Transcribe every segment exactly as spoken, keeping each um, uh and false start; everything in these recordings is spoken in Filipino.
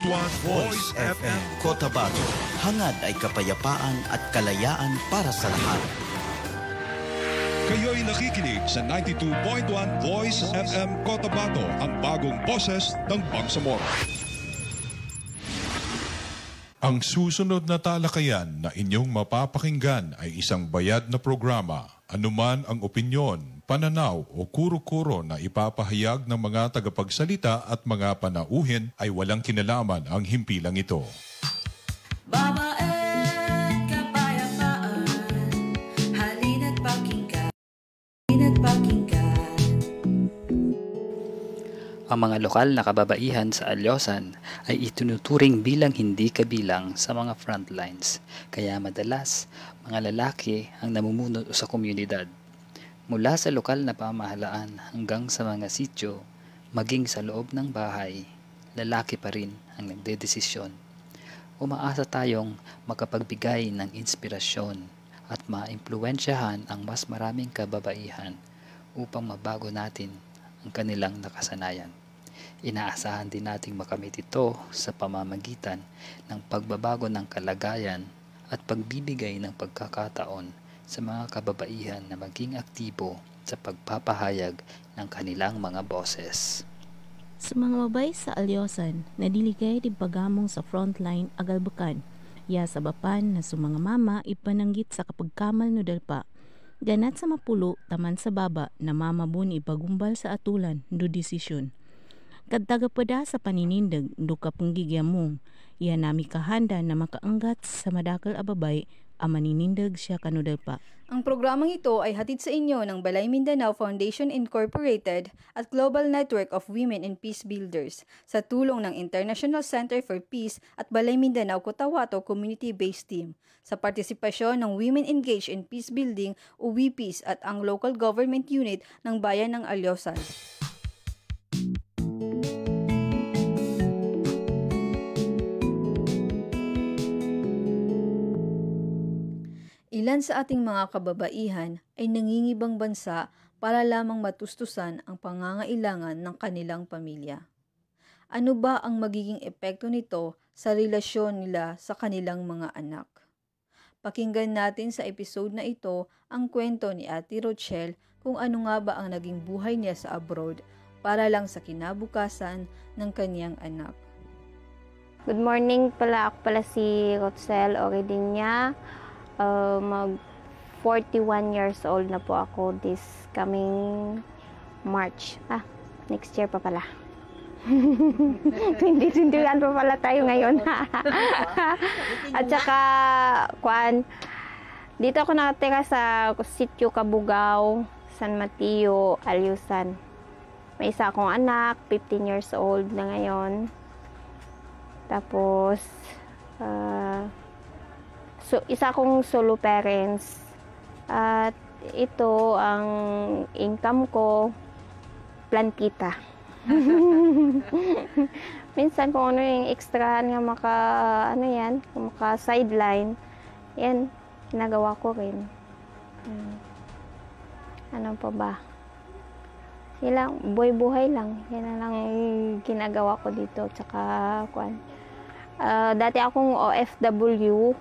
one Voice F M Cotabato. Hangad ay kapayapaan at kalayaan para sa lahat. Kayo'y nakikinig sa ninety-two point one Voice F M Cotabato, ang bagong boses ng Bangsamoro. Ang susunod na talakayan na inyong mapapakinggan ay isang bayad na programa. Anuman ang opinyon, pananaw o kuro-kuro na ipapahayag ng mga tagapagsalita at mga panauhin ay walang kinalaman ang himpilang ito. Babae, kapayapaan, halina't pakinggan, halina't pakinggan. Ang mga lokal na kababaihan sa Alyosan ay itinuturing bilang hindi kabilang sa mga frontlines, kaya madalas mga lalaki ang namumuno sa komunidad. Mula sa lokal na pamahalaan hanggang sa mga sityo, maging sa loob ng bahay, lalaki pa rin ang nagdedesisyon. Umaasa tayong makapagbigay ng inspirasyon at maimpluwensyahan ang mas maraming kababaihan upang mabago natin ang kanilang nakasanayan. Inaasahan din nating makamit ito sa pamamagitan ng pagbabago ng kalagayan at pagbibigay ng pagkakataon sa mga kababaihan na maging aktibo sa pagpapahayag ng kanilang mga boses. Sa mga babay sa Alyosan, nadiligay di pagamong sa frontline agalbukan. Ya sa bapan na sa mga mama ipananggit sa kapagkamal no dalpa. Ganat sa mapulo, taman sa baba na mamabun ipagumbal sa atulan do desisyon. Kadtagapada sa paninindag do kapunggigyan iya nami kahanda na makaanggat sa madakal ababay ang maninindag siya kanudal pa. Ang programang ito ay hatid sa inyo ng Balay Mindanao Foundation Incorporated at Global Network of Women and Peace Builders sa tulong ng International Center for Peace at Balay Mindanao Cotabato Community-Based Team sa partisipasyon ng Women Engaged in Peace Building o W I P I S at ang Local Government Unit ng Bayan ng Alyosan. Ilan sa ating mga kababaihan ay nangingibang bansa para lamang matustusan ang pangangailangan ng kanilang pamilya. Ano ba ang magiging epekto nito sa relasyon nila sa kanilang mga anak? Pakinggan natin sa episode na ito ang kwento ni Ate Rochelle kung ano nga ba ang naging buhay niya sa abroad para lang sa kinabukasan ng kaniyang anak. Good morning pala, ako pala si Rochelle Oridinya. Uh, mag forty-one years old na po ako this coming March. Ah, next year pa pala. Hindi sinduyan pa pala tayo ngayon. At saka, kwan, dito ako nakatira sa Sitio Kabugao, San Mateo, Alyusan. May isa akong anak, fifteen years old na ngayon. Tapos, uh, So, isa akong solo parents at ito ang income ko, plantita. Minsan kung ano yung extra nga maka, ano yan, maka sideline, yan, ginagawa ko rin. Hmm. Ano pa ba? Yan lang, buhay-buhay lang. Yan na lang ginagawa ko dito. Tsaka, kwan. Uh, dati akong O F W.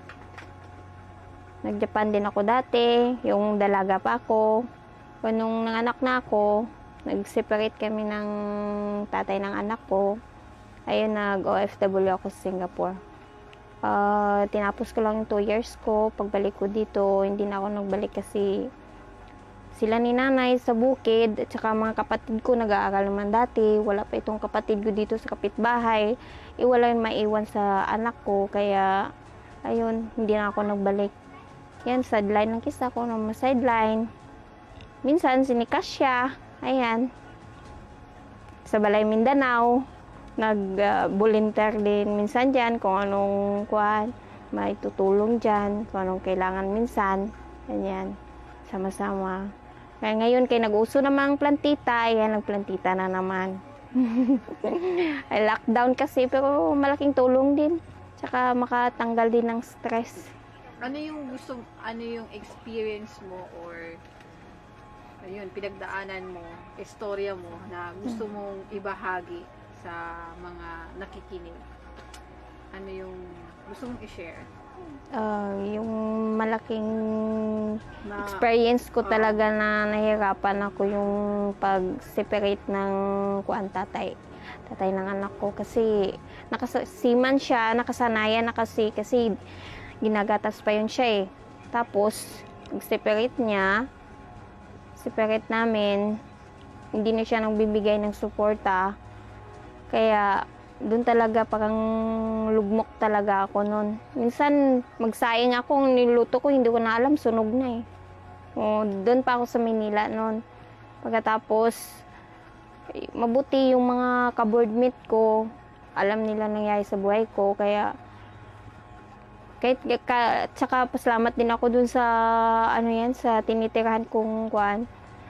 Nag-Japan din ako dati, yung dalaga pa ako. Nung nanganak na ako, nag-separate kami ng tatay ng anak ko. Ayun, nag-O F W ako sa Singapore. Uh, tinapos ko lang yung two years ko. Pagbalik ko dito, hindi na ako nagbalik kasi sila ni nanay sa bukid at saka mga kapatid ko nag-aaral naman dati. Wala pa itong kapatid ko dito sa kapitbahay. Iwala yung maiwan sa anak ko, kaya ayun, hindi na ako nagbalik. Yan, sideline ng kisa ko, no, sideline. Minsan, sinikas siya. Ayan. Sa Balay Mindanao, nag-volunteer uh, din minsan dyan, kung anong kuwan, may tutulong dyan, kung anong kailangan minsan. Ganyan, sama-sama. Kaya ngayon, kay nag-uso namang plantita, ayan, nagplantita na naman. Ay, lockdown kasi, pero malaking tulong din. Tsaka makatanggal din ng stress. Ano yung gusto, ano yung experience mo or ayun, pinagdaanan mo, istorya mo na gusto mong ibahagi sa sa mga nakikinig? Ano yung gusto mong i-share? Ah, yung malaking Na, experience ko Oo. talaga na nahirapan ako yung pag-separate ng kuan tatay. Tatay ng anak ko kasi nakasiman siya, nakasanayan na kasi kasi ginagatas pa yun siya eh. Tapos, separate niya, separate namin, hindi na siya nagbibigay ng suporta. Kaya, doon talaga parang lugmok talaga ako noon. Minsan, magsaing ako, niluto ko, hindi ko na alam, sunog na eh. O, doon pa ako sa Manila noon. Pagkatapos, eh, mabuti yung mga ka-boardmate ko, alam nila nangyari sa buhay ko, kaya kahit ka, tsaka pasalamat din ako dun sa ano yan, sa tinitirahan kong kuan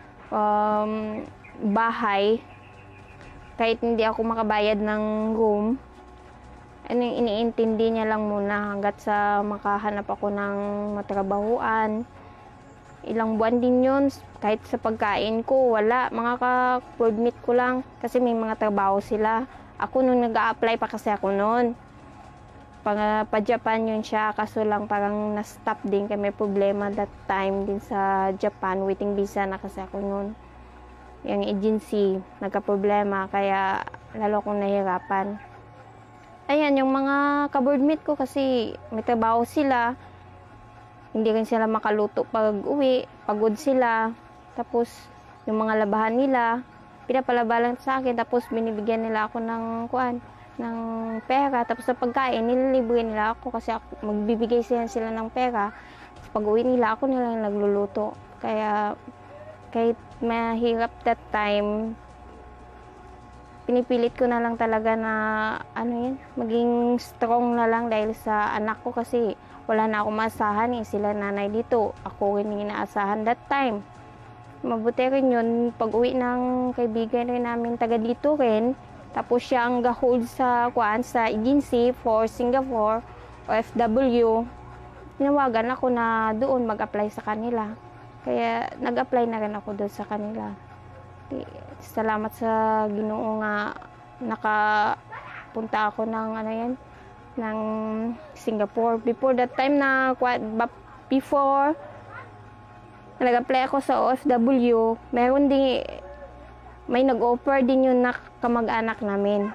um, bahay. Kahit hindi ako makabayad ng room, ano, iniintindi niya lang muna hanggat sa makahanap ako ng matrabahuan. Ilang buwan din yun, kahit sa pagkain ko, wala. Mga ka-boardmate ko lang, kasi may mga trabaho sila. Ako nung nag-a-apply pa kasi ako noon. Pang, pa-Japan yun siya, kaso lang parang na-stop din kami problema that time din sa Japan. Waiting visa na kasi ako noon. Yung agency, nagka-problema, kaya lalo akong nahirapan. Ayan, yung mga ka-boardmate ko kasi may trabaho sila. Hindi rin sila makaluto pag uwi, pagod sila. Tapos, yung mga labahan nila, pinapalabalan sa akin. Tapos, binibigyan nila ako ng kuan, ng pera. Tapos, sa pagkain, nililibre nila ako kasi ako, magbibigay sila sila ng pera. Tapos, pag uwi nila, ako nila yung nagluluto. Kaya, kahit mahirap that time, pinipilit ko na lang talaga na ano yan, maging strong na lang dahil sa anak ko kasi wala na akong maasahan eh. Sila nanay dito, ako rin yung inaasahan that time. Mabuti rin yun, pag uwi ng kaibigan rin namin taga dito rin, tapos siya ang ga-hold sa kuan sa agency for Singapore O F W, tinawagan ako na doon mag-apply sa kanila. Kaya nag-apply na rin ako doon sa kanila. Salamat sa Ginoo nga nakapunta ako ng ano yan, ng Singapore. Before that time na before nag-apply ako sa O F W, meron din may nag-offer din yun na kamag-anak namin.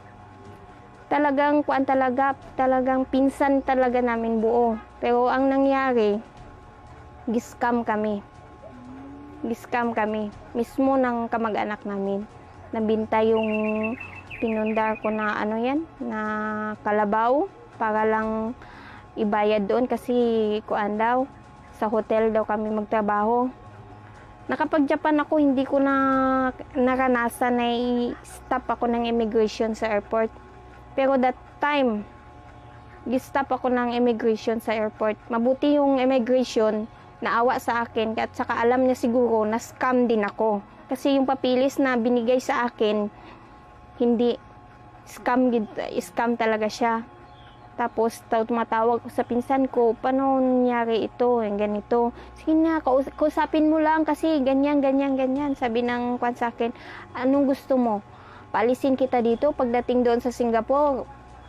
Talagang kuan talaga, talagang pinsan talaga namin buo. Pero ang nangyari, giscam kami. Giscam kami. Mismo ng kamag-anak namin. Nabinta yung pinundar ko na ano yan, na kalabaw para lang ibayad doon kasi kuan daw, sa hotel daw kami magtrabaho. Nakapag-Japan ako, hindi ko na naranasan na i-stop ako ng immigration sa airport. Pero that time, gi-stop ako ng immigration sa airport. Mabuti yung immigration, naawa sa akin at saka alam niya siguro na scam din ako. Kasi yung papilis na binigay sa akin, hindi scam, scam talaga siya. Tapos tumatawag ko sa pinsan ko, paano nangyari ito, yung ganito. Sige na, kausapin mo lang kasi ganyan, ganyan, ganyan. Sabi ng kwan sa akin, anong gusto mo? Paalisin kita dito pagdating doon sa Singapore.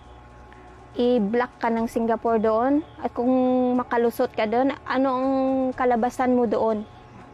I-block ka ng Singapore doon. At kung makalusot ka doon, ano ang kalabasan mo doon?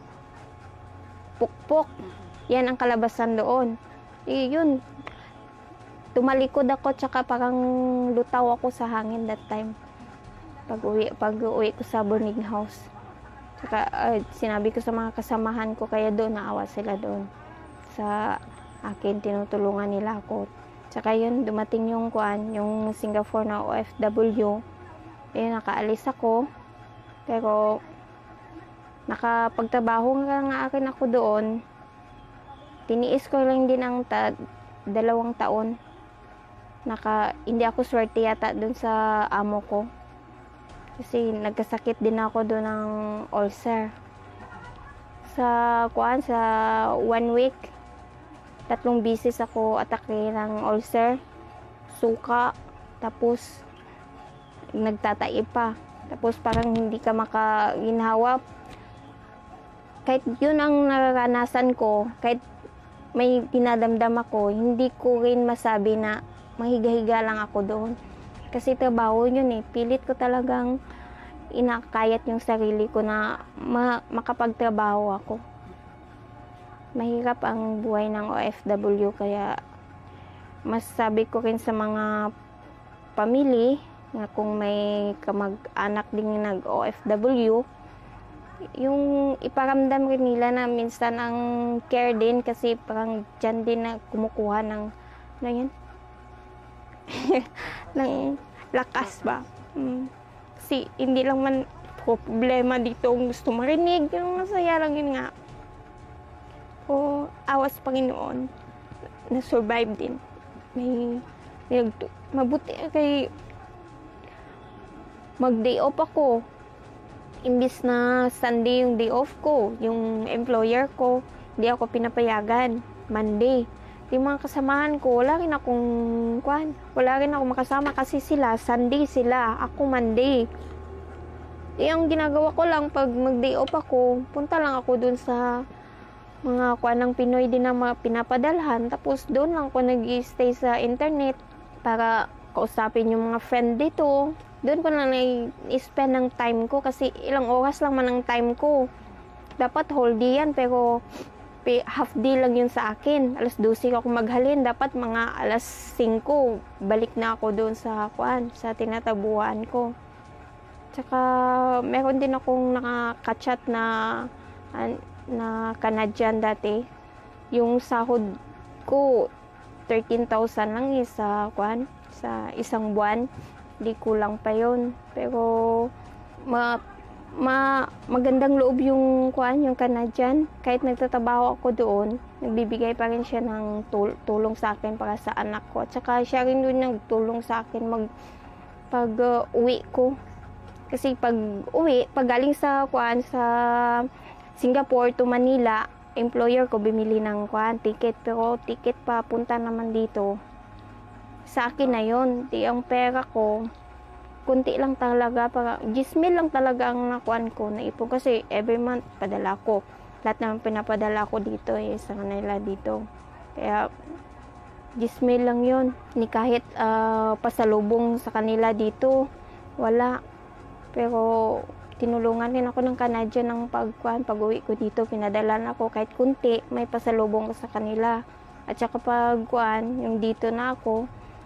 Pukpok. Yan ang kalabasan doon. E, yun. Tumalikod ako, tsaka parang lutaw ako sa hangin that time. Pag uwi, pag uwi ko sa boarding house. Tsaka uh, sinabi ko sa mga kasamahan ko, kaya doon naawa sila doon. Sa akin, tinutulungan nila ako. Tsaka yun, dumating yung kuan, yung Singapore na O F W. Ayun, nakaalis ako. Pero, nakapagtrabaho nga nga akin ako doon. Tiniis ko lang din ang ta- dalawang taon. Naka, hindi ako swerte yata doon sa amo ko. Kasi nagkasakit din ako doon ng ulcer. Sa kuan, sa one week, tatlong bisis ako atake ng ulcer, suka, tapos nagtatai pa. Tapos parang hindi ka makaginhawa. Kahit yun ang naranasan ko, kahit may dinadamdam ako, hindi ko rin masabi na mahiga-higa lang ako doon. Kasi trabaho yun eh. Pilit ko talagang inakayat yung sarili ko na ma- makapagtrabaho ako. Mahirap ang buhay ng O F W, kaya masasabi ko rin sa mga pamilya na kung may kamag-anak din nag-O F W, yung iparamdam rin nila na minsan ang care din, kasi parang dyan din na kumukuha ng ano yan? ng lakas ba. Mm. Kasi hindi lang man problema dito ang gusto marinig, yung masaya lang yun nga. O awas Panginoon, na-survive din. May, may mabuti kay mag-day off ako. Imbis na Sunday yung day off ko, yung employer ko, hindi ako pinapayagan. Monday. Yung mga kasamahan ko, wala rin akong, kwan, wala rin ako makasama kasi sila, Sunday sila, ako Monday. Yung ginagawa ko lang, pag mag-day off ako, punta lang ako dun sa mga kwan ng Pinoy din na mga pinapadalhan. Tapos doon lang ako nag-stay sa internet para kausapin yung mga friend dito. Doon ko na nag-spend ng time ko kasi ilang oras lang man ang time ko. Dapat whole day yan, pero half day lang yun sa akin. alas dose ako maghalin. Dapat mga alas singko, balik na ako doon sa kuan, sa tinatabuhan ko. Tsaka meron din akong nakaka-chat na na Canadian dati. Yung sahod ko thirteen thousand lang eh, sa kuan, sa isang buwan. Di kulang pa yun. Pero ma, ma, magandang loob yung kuan, yung Canadian. Kahit nagtatrabaho ako doon, nagbibigay pa rin siya ng tul- tulong sa akin para sa anak ko. At saka siya rin doon nagtulong sa akin mag, pag uh, uwi ko. Kasi pag uwi, pag galing sa kuan, sa Singapore to Manila, employer ko bimili ng kuan, ticket. Pero ticket pa punta naman dito, sa akin na yun. Di ang pera ko, kunti lang talaga, para gismil lang talaga ang nakuan ko na ipon, kasi every month padala ko. Lahat naman pinapadala ko dito eh, sa kanila dito. Kaya gismil lang yun. Ni kahit uh, pasalubong sa kanila dito, wala. Pero tinulungan din ako ng Canadian ng pagkuan, pag-uwi ko dito, pinadalan ako kahit kunti, may pasalubong ko sa kanila. At saka pagkuan, yung dito na ako,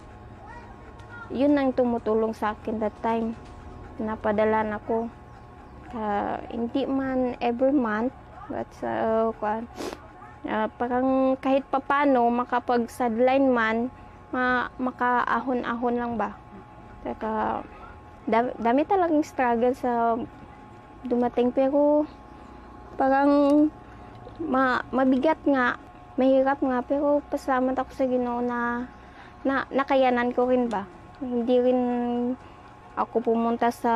yun ang tumutulong sa akin that time. Pinapadalan ako. Uh, hindi man every month, but sa uh, kuan, uh, parang kahit papano, makapag-sideline man, ma makaahon-ahon lang ba. Saka, dami, dami talagang struggle sa dumating, pero parang ma, mabigat nga, mahirap nga, pero pasalamat ako sa Ginoo na, na nakayanan ko rin ba. Hindi rin ako pumunta sa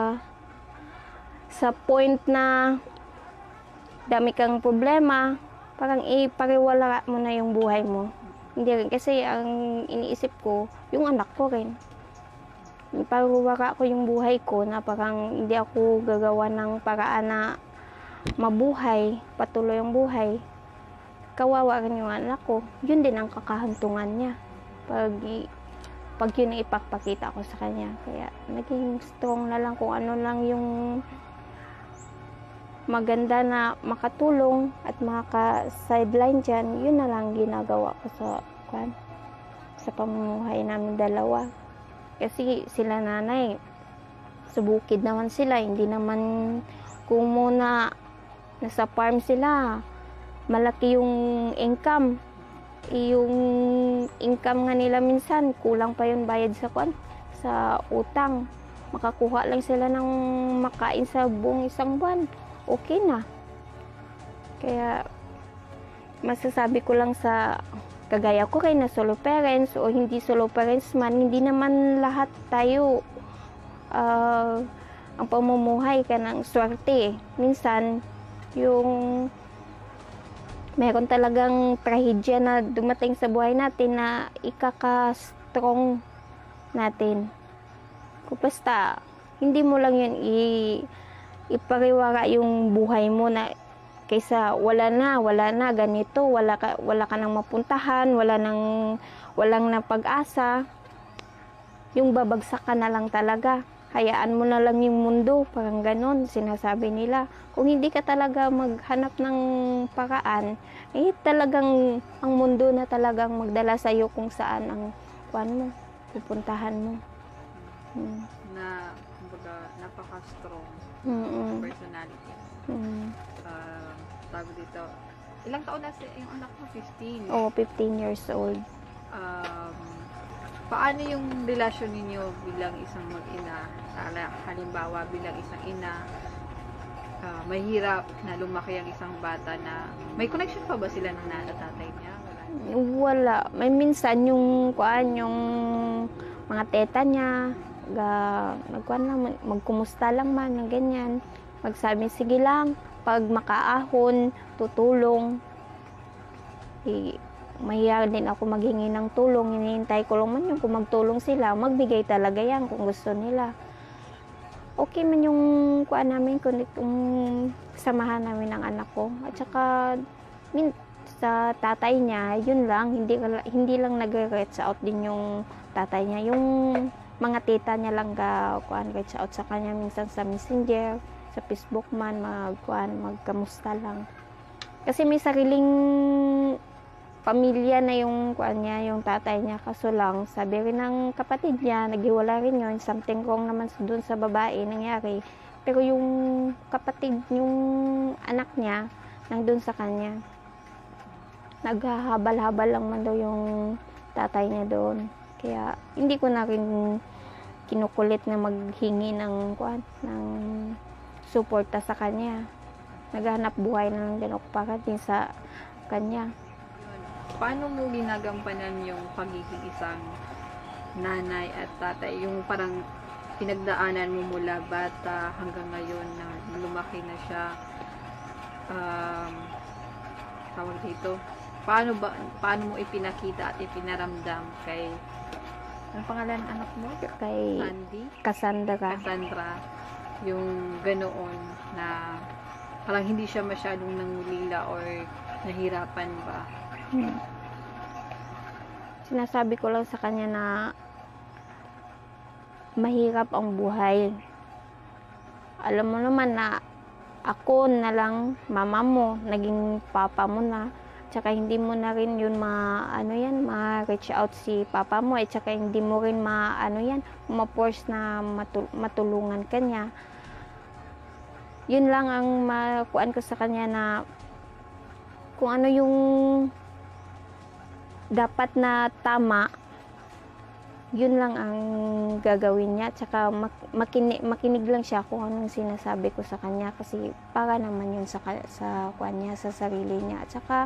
sa point na dami kang problema, parang ipariwala mo na yung buhay mo. Hindi rin, kasi ang iniisip ko, yung anak ko rin. Ipariwala ko yung buhay ko na parang hindi ako gagawa ng paraan na mabuhay, patuloy ang buhay. Kawawa rin yung anak ko. Yun din ang kakahantungan niya. Pag pag yun ang ipagpakita ko sa kanya. Kaya naging strong na lang kung ano lang yung maganda na makatulong at makaka-sideline dyan, yun na lang ginagawa ko sa, kwan, sa pamumuhay namin dalawa. Kasi sila nanay, sa bukid naman sila, hindi naman kung muna nasa farm sila, malaki yung income. Yung income nga nila minsan, kulang pa yun bayad sa kwan, sa utang. Makakuha lang sila ng makain sa buong isang buwan, okay na. Kaya masasabi ko lang sa kagaya ko rin na solo parents o hindi solo parents man, hindi naman lahat tayo uh, ang pamumuhay ka ng swerte. Minsan yung meron talagang trahedya na dumating sa buhay natin na ikaka-strong natin. Kung basta, hindi mo lang yun i- ipariwara yung buhay mo na kaysa wala na, wala na, ganito, wala ka, wala ka nang mapuntahan, wala nang, walang na pag-asa, yung babagsak ka na lang talaga. Hayaan mo na lang yung mundo, parang ganon, sinasabi nila. Kung hindi ka talaga maghanap ng paraan, eh talagang ang mundo na talagang magdala sa'yo kung saan ang kuan mo, pupuntahan mo. Hmm. Na, kumbaga, napaka-strong Mm-mm. personality. Mm. Uh, tawag dito. Ilang taon na si yung anak mo? fifteen. Oo, fifteen years old. Um, paano yung relasyon ninyo bilang isang mag-ina? Hala- Halimbawa, bilang isang ina, ah, mahirap na lumaki ang isang bata na may connection pa ba sila ng nana tatay niya? Wala. Wala. May minsan yung kuan, yung mga teta niya, ga, nagkuan lang, mag- magkumusta lang man, ng ganyan. Magsabi, sige lang, pag makaahon, tutulong. Eh, mahiya din ako maghingi ng tulong. Hinihintay ko lang man yung kung magtulong sila, magbigay talaga yan kung gusto nila. Okay man yung kuan namin, kung, kung samahan namin ng anak ko. At saka, min, sa tatay niya, yun lang, hindi, hindi lang nag-reach out din yung tatay niya. Yung mga tita niya lang ga, kuan, reach out sa kanya minsan sa messenger, sa Facebook man, mag, kuan, magkamusta lang. Kasi may sariling pamilya na yung kuan niya, yung tatay niya, kaso lang sabi rin ng kapatid niya, naghiwala rin yun, something wrong naman doon sa babae nangyari, pero yung kapatid, yung anak niya nandun sa kanya, naghahabal-habal lang man daw yung tatay niya doon, kaya hindi ko na rin kinukulit na maghingi ng kuan, ng suporta sa kanya. Naghahanap buhay na lang din ako para din sa kanya. Paano mo ginagampanan yung pagiging isang nanay at tatay? Yung parang pinagdaanan mo mula bata hanggang ngayon na lumaki na siya. Um, tawag dito. Paano ba paano mo ipinakita at ipinaramdam kay ano pangalan anak mo? Kay Sandy? Cassandra. Cassandra. Yung ganoon na parang hindi siya masyadong nangulila or nahirapan ba? Hmm. Sinasabi ko lang sa kanya na mahirap ang buhay. Alam mo naman na ako na lang, mama mo, naging papa mo na. Tsaka hindi mo na rin yun ma, ano yan, ma-reach out si papa mo. At tsaka hindi mo rin ma, ano yan, ma-force na matul- matulungan ka niya. Yun lang ang makuan ko sa kanya na kung ano yung dapat na tama, yun lang ang gagawin niya. Tsaka makinig, makinig lang siya kung anong sinasabi ko sa kanya kasi para naman yun sa, sa kuan niya, sa sarili niya. At saka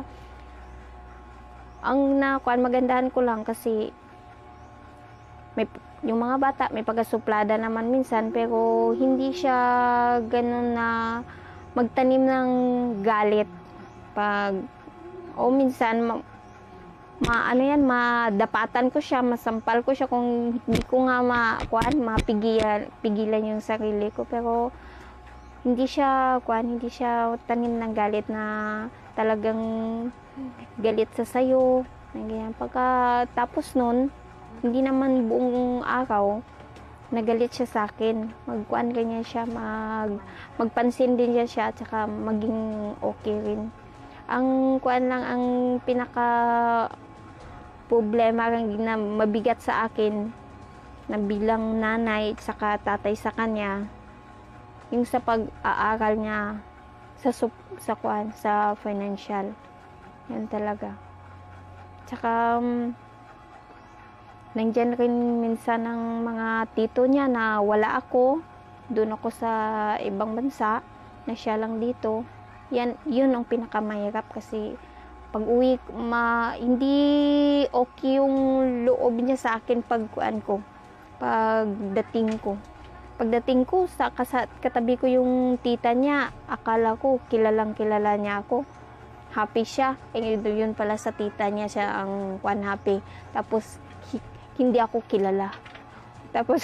ang na kuan, magandahan ko lang kasi may, yung mga bata may pagkasuplada naman minsan, pero hindi siya ganun na magtanim ng galit pag o minsan ma, ma ano yan, madapatan ko siya, masampal ko siya kung hindi ko nga ma kuan, mapigilan pigilan yung sarili ko, pero hindi siya kuan, hindi siya tanim ng galit na talagang galit sa sayo, ganyan. Pagka tapos nun, hindi naman buong araw nagalit siya sa akin, magkuan ganyan siya, mag magpansin din niya siya, at saka maging okay rin. Ang kuan lang, ang pinaka problema rin na mabigat sa akin na bilang nanay at saka tatay sa kanya, yung sa pag-aaral niya sa sa kuan, sa financial. Yan talaga. Tsaka um, nandyan rin minsan ng mga tito niya na wala ako, doon ako sa ibang bansa, na siya lang dito. Yan, yun ang pinakamahirap kasi pag uwi, ma, hindi okay yung loob niya sa akin pag kuan ko, pagdating ko. Pagdating ko, sa kasa, katabi ko yung tita niya, akala ko kilalang kilala niya ako. Happy siya. Eh, yun pala sa tita niya siya ang kuan happy. Tapos, hi, hindi ako kilala. Tapos,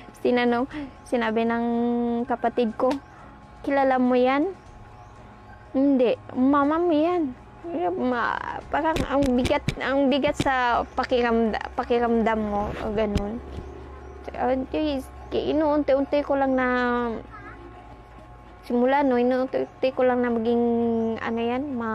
sinanong, sinabi ng kapatid ko, kilala mo yan? Hindi, mamami yan. Ma, parang ang bigat, ang bigat sa pakiramdam, pakiramdam mo, o ganun. Uh, inuunti-unti ko lang na, simula no, inuunti-unti ko lang na maging, ano yan, ma,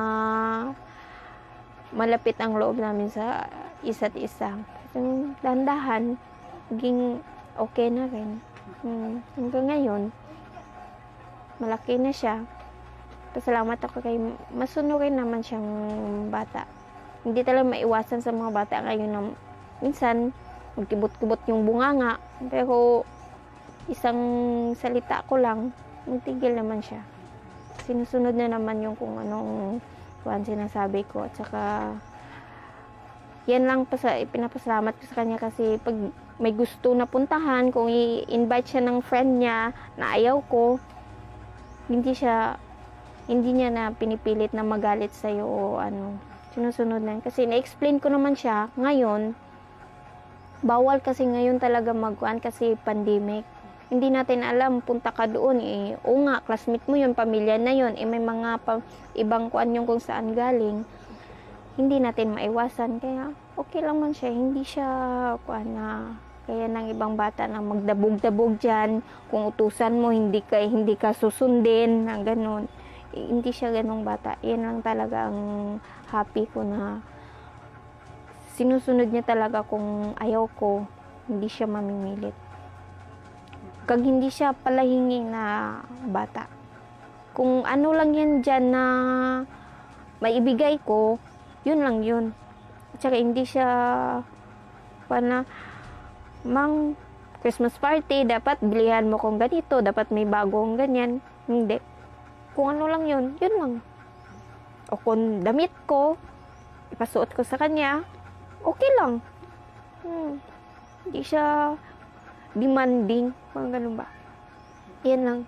malapit ang loob namin sa isa't isa. Yung dahan-dahan, maging okay na rin. Hmm, hanggang ngayon, malaki na siya. Pasalamat ako kay masunurin naman siyang bata. Hindi talaga maiwasan sa mga bata ngayon na minsan magkibot-kibot yung bunganga, pero isang salita ko lang, magtigil naman siya. Sinusunod na naman yung kung anong kuwan sinasabi ko. At saka yan lang pasa, pinapasalamat ko sa kanya kasi pag may gusto na puntahan, kung i-invite siya ng friend niya na ayaw ko, hindi siya hindi niya na pinipilit na magalit sa'yo o ano, sinusunod lang. Kasi na-explain ko naman siya, ngayon, bawal kasi ngayon talaga magkuhan kasi pandemic. Hindi natin alam, punta ka doon, eh, o nga, classmate mo yun, pamilya na yun, eh, may mga pa, ibang kuhan yung kung saan galing. Hindi natin maiwasan, kaya okay lang man siya, hindi siya kuhan na, kaya ng ibang bata na magdabog-dabog dyan, kung utusan mo, hindi ka, hindi ka susundin, na ganun. Hindi siya ganong bata. Yan lang talaga ang happy ko na sinusunod niya talaga kung ayaw ko, hindi siya mamimilit. Kag hindi siya palahingi na bata. Kung ano lang yan dyan na maibigay ko, yun lang yun. At saka hindi siya pana, mang Christmas party, dapat bilihan mo kung ganito, dapat may bagong ganyan. Hindi. Kung ano lang yun, yun lang. O kung damit ko, ipasuot ko sa kanya, okay lang. Hmm. Hindi siya demanding, mga ganun ba. Yan lang.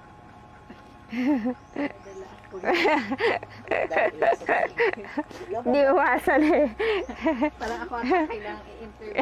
Hindi uwasan eh. Parang ako ang kailangang i-interview.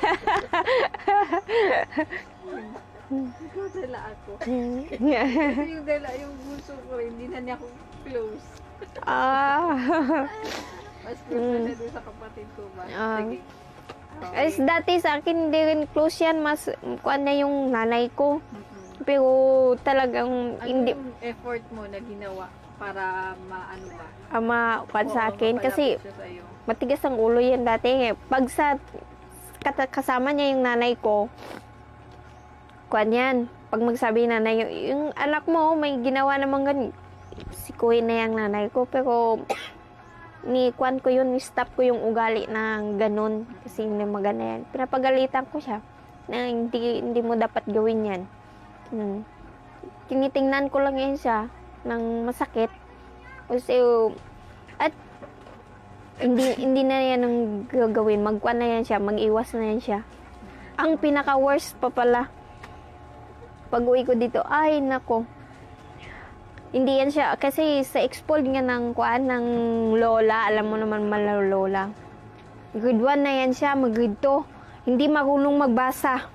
Dala ako. Kasi yung dala, yung gusto ko, hindi na niya ako close. Ah. Mas close na siya doon sa kapatid ko ba? Ah. Sige. Ay, dati sa akin, hindi rin close yan. Mas, kuan na yung nanay ko. Pero talagang, Ano hindi, yung effort mo na ginawa para maano ba? ama, kuan sa Oo, akin. Kasi, mapalapit siya sa'yo. matigas ang ulo yan dati. Pag sa, kata- kasama niya yung nanay ko, kuan yan. Pag magsabi nanay, yung, yung anak mo, may ginawa namang ganun. Sikuhin na yung nanay ko. Pero, ni kuan ko yun, ni-stop ko yung ugali na ganun. Kasi hindi maganda yan. Pinapagalitan ko siya. Na hindi, hindi mo dapat gawin yan. Hmm. Tinitingnan ko lang yan siya ng masakit. Kasi, at hindi hindi na yan ang gagawin. Magkuan na yan siya, mag-iwas na yan siya. Ang pinaka-worst pa pala, pag-uwi ko dito, ay nako. Hindi yan siya, kasi sa expelled nga ng kuan ng lola, alam mo naman malalola. Grade one na yan siya, mag-grade two. Hindi marunong magbasa.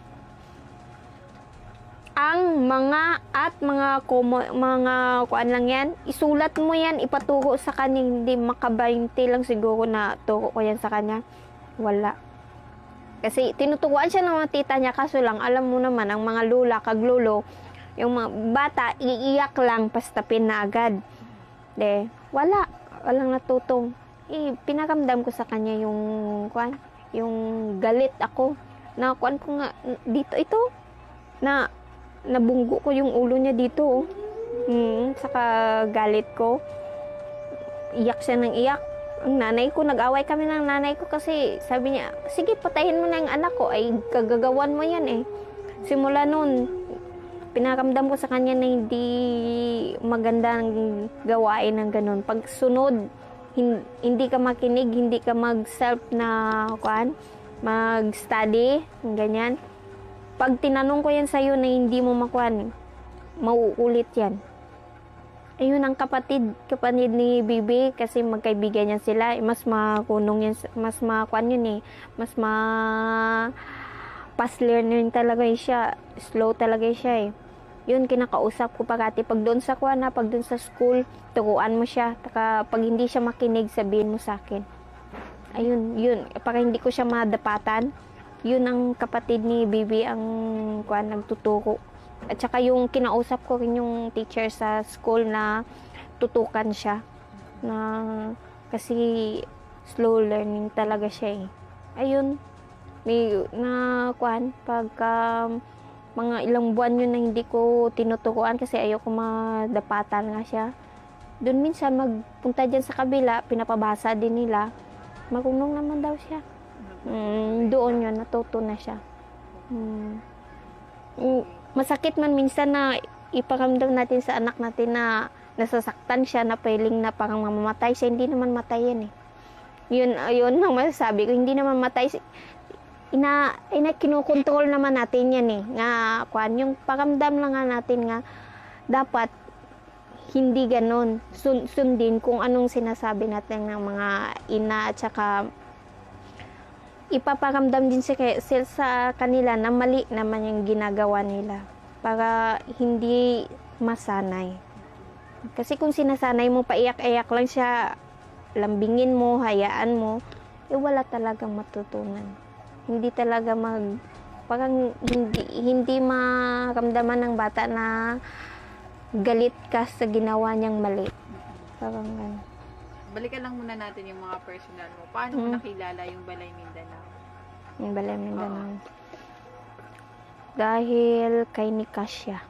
Ang mga at mga komo, mga kuan lang yan, isulat mo yan, ipaturo sa kanya, hindi makabainte lang siguro na turo ko yan sa kanya. Wala. Kasi tinuturuan siya ng mga tita niya, kaso lang, alam mo naman, ang mga lula, kaglolo, yung mga bata, iiyak lang, pastapin na agad. De, wala. Walang natutong. Eh, pinakamdam ko sa kanya yung, kuan, yung galit ako. Na, kuan ko nga, dito, ito, na, nabunggo ko yung ulo niya dito. Oh. Hmm, saka galit ko. Iyak siya ng iyak. Ang nanay ko, nag-away kami ng nanay ko kasi sabi niya, sige, patayin mo na yung anak ko. Ay, kagagawan mo yan eh. Simula nun, pinakamdam ko sa kanya na hindi magandang gawain ng ganun. Pag sunod, hindi ka makinig, hindi ka mag-self na, kuan, mag-study, ganyan. Pag tinanong ko yan sa'yo na hindi mo makuan, mauulit yan. Ayun ang kapatid, kapatid ni Bibi, kasi magkaibigan yan sila, mas makunong yan, mas makuan yun eh, mas ma fast learner talaga siya, slow talaga siya eh. Yun, kinakausap ko parati. Pag doon sa kuha na, pag doon sa school, turuan mo siya. Taka, pag hindi siya makinig, sabihin mo sa akin. Ayun, yun. Para hindi ko siya madapatan. Yun ang kapatid ni Bibi ang kuha, nagtuturo. At saka yung kinausap ko rin yung teacher sa school na tutukan siya. Na, kasi slow learning talaga siya eh. Ayun. May na kuhan pagka um, mga ilang buwan yun na hindi ko tinuturuan kasi ayoko madapatan nga siya. Doon minsan magpunta dyan sa kabila, pinapabasa din nila. Marunong naman daw siya. Mm, doon yun, natuto na siya. Mm. Masakit man minsan na iparamdam natin sa anak natin na nasasaktan siya, na pailing na parang mamamatay siya. Hindi naman matay yan eh. Yun, yun ang masasabi ko, hindi naman matay. Ina, ina kinukontrol naman natin yan eh. Nga, kwan, yung paramdam lang nga natin nga, dapat hindi ganon. Sun, sundin kung anong sinasabi natin ng mga ina at saka ipaparamdam din sa, sa kanila na mali naman yung ginagawa nila para hindi masanay. Kasi kung sinasanay mo, paiyak-iyak lang siya, lambingin mo, hayaan mo, eh wala talagang matutunan. Hindi talaga mag, parang hindi, hindi maramdaman ng bata na galit ka sa ginawa niyang mali. Parang gano'n. Balikan lang muna natin yung mga personal mo. Paano mo Hmm. nakilala yung Balay Mindanao? Yung Balay Mindanao. Dahil kay Nikasya.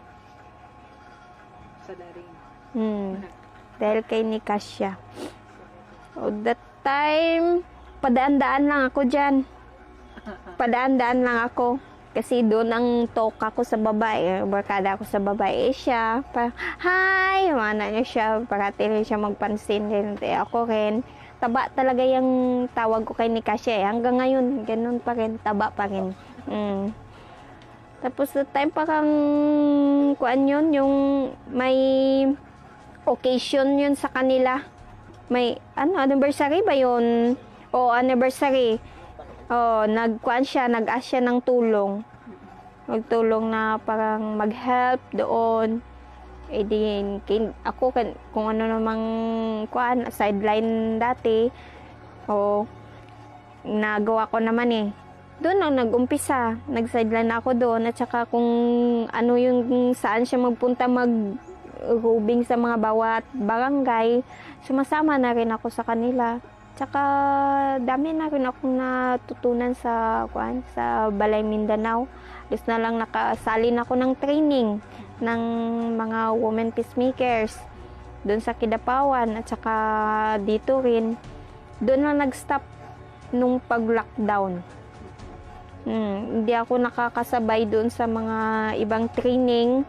Sa Daring. Hmm. Dahil kay Nikasya. So, that time, padaan-daan lang ako dyan. Padaan-daan lang ako. Kasi doon ang talk ako sa babae. Barkada ako sa babae. Eh, siya, parang, hi! Mana niya siya. Parati rin siya magpansin din. Eh, ako rin. Taba talaga yung tawag ko kay Nikasya. Eh. Hanggang ngayon, ganun pa rin. Taba pa rin. Mm. Tapos, the time parang, kuan yun, yung may occasion yun sa kanila. May, ano, anniversary ba yun? O, anniversary. Oh, nagkuan siya, nag-ask siya ng tulong. Magtulong na parang mag-help doon. Eh din, kin, ako kung ano namang kuan, sideline dati. Oh, nagawa ko naman eh. Doon ang nag-umpisa, nag-sideline ako doon. At saka kung ano yung saan siya magpunta mag-rubing sa mga bawat barangay, sumasama na rin ako sa kanila. Tsaka dami na rin akong natutunan sa kuan sa Balay Mindanao. Just na lang nakasalin ako ng training ng mga women peacemakers doon sa Kidapawan at saka dito rin. Doon na nag-stop nung pag-lockdown. Hmm, hindi ako nakakasabay doon sa mga ibang training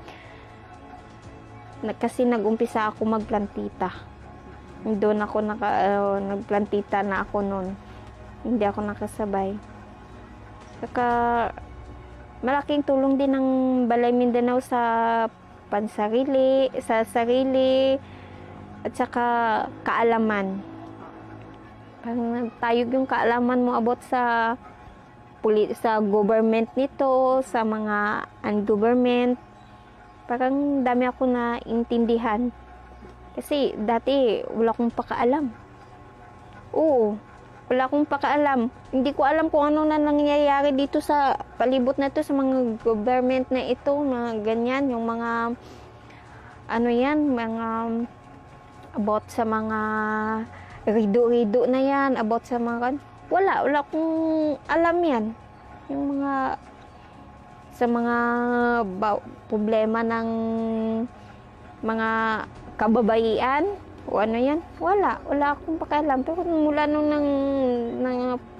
kasi nag-umpisa ako magplantita. Doon ako naka, uh, nagplantita na ako noon. Hindi ako nakasabay. Saka malaking tulong din ng Balay Mindanao sa pansarili, sa sarili, at saka kaalaman. Parang nagtayog yung kaalaman mo about sa puli, sa government nito, sa mga ungovernment. Parang dami ako na intindihan. Kasi dati wala akong pakaalam. Oo, wala akong pakaalam. Hindi ko alam kung ano na nangyayari dito sa palibot na to, sa mga government na ito, na ganyan, yung mga ano yan, mga about sa mga rido-rido na yan, about sa mga wala, wala akong alam yan. Yung mga sa mga ba, problema ng mga kababaihan o ano yan, wala wala akong pakialam. Pero mula nung nang, nang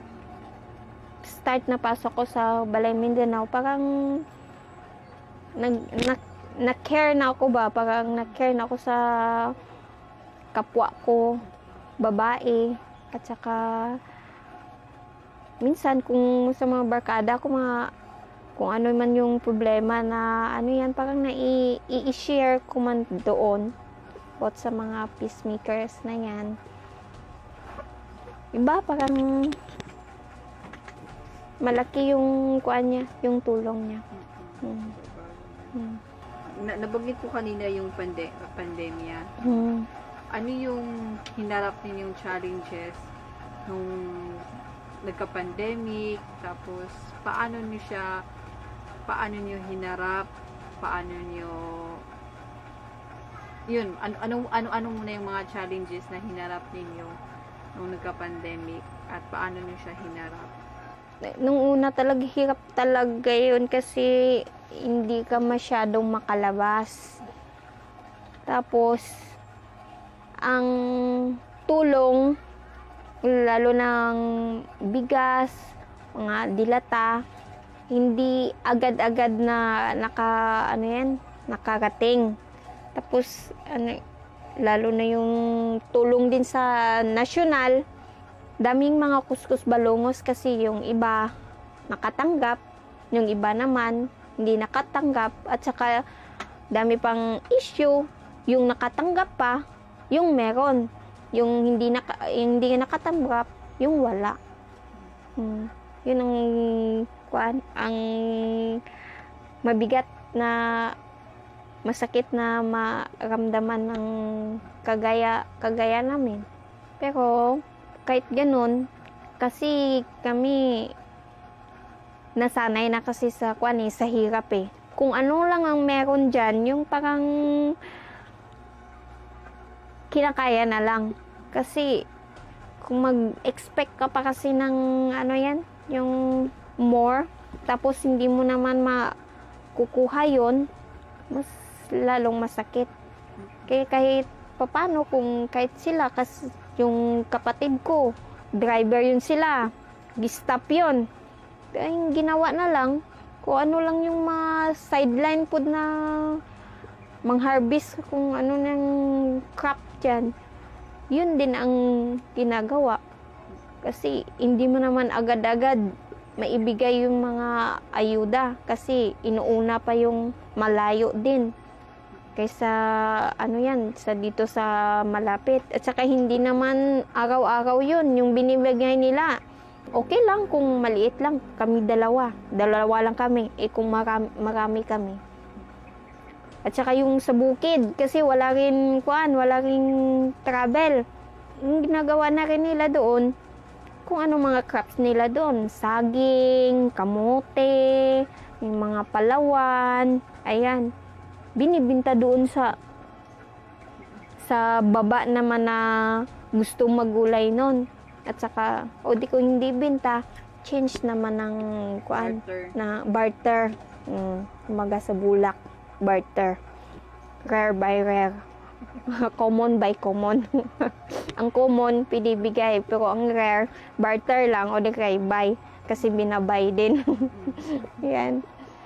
start na pasok ko sa Balay Mindanao, parang nag na, na-care na ako ba, parang na-care na ako sa kapwa ko babae, at saka minsan kung sa mga barkada ko, mga kung ano man yung problema na ano yan, parang na-i-share ko man doon about sa mga peacemakers na yan. Iba, parang malaki yung kuan niya, yung tulong niya. Hmm. Hmm. na, nabanggit ko kanina yung pande, pandemya. Hmm. Ano yung hinarap ninyong challenges nung nagka-pandemic? Tapos, paano niyo siya, paano niyo hinarap? Paano niyo, yun, ano, ano, ano, ano muna yung mga challenges na hinarap ninyo nung nagka-pandemic? At paano niyo siya hinarap? Nung una talaga, hirap talaga yun kasi hindi ka masyadong makalabas. Tapos, ang tulong, lalo ng bigas, mga dilata, hindi agad-agad na naka, ano yan, nakarating. Tapos, ano, lalo na yung tulong din sa nasyonal, daming mga kuskus balongos kasi yung iba nakatanggap, yung iba naman hindi nakatanggap, at saka dami pang issue, yung nakatanggap pa, yung meron, yung hindi naka, hindi nakatanggap, yung wala. Hmm. Yun ang kuan, ang mabigat na masakit na maramdaman ng kagaya kagaya namin. Pero kahit ganun, kasi kami nasanay na kasi sa kuan eh, sa hirap eh. Kung ano lang ang meron dyan, yung parang kinakaya na lang. Kasi kung mag-expect ka pa kasi ng ano yan, yung more, tapos hindi mo naman makukuha yun, mas lalong masakit. Kaya kahit papano, kung kahit sila, kasi yung kapatid ko, driver yun sila, gistap yun. Ay, ginawa na lang, kung ano lang yung mga sideline po na mang-harvest, kung ano ng crop dyan, yun din ang ginagawa. Kasi hindi mo naman agad-agad maibigay yung mga ayuda, kasi inuuna pa yung malayo din kaysa ano yan, sa dito sa malapit. At saka hindi naman araw-araw yun yung binibigay nila. Okay lang kung maliit lang, kami dalawa. Dalawa lang kami, eh kung marami, marami kami. At saka yung sa bukid, kasi wala rin, kuan, wala rin travel. Yung ginagawa na rin nila doon, kung ano mga crops nila doon. Saging, kamote, yung mga palawan, ayan. Binibinta doon sa sa baba naman na gusto magulay nun. At saka, o di ko hindi binta, change naman ng kuan, Barter. na barter. Mm, umaga sa bulak, barter. Rare by rare. Common by common. Ang common, pinibigay. Pero ang rare, barter lang o di kaya buy. Kasi binabay din. Yan.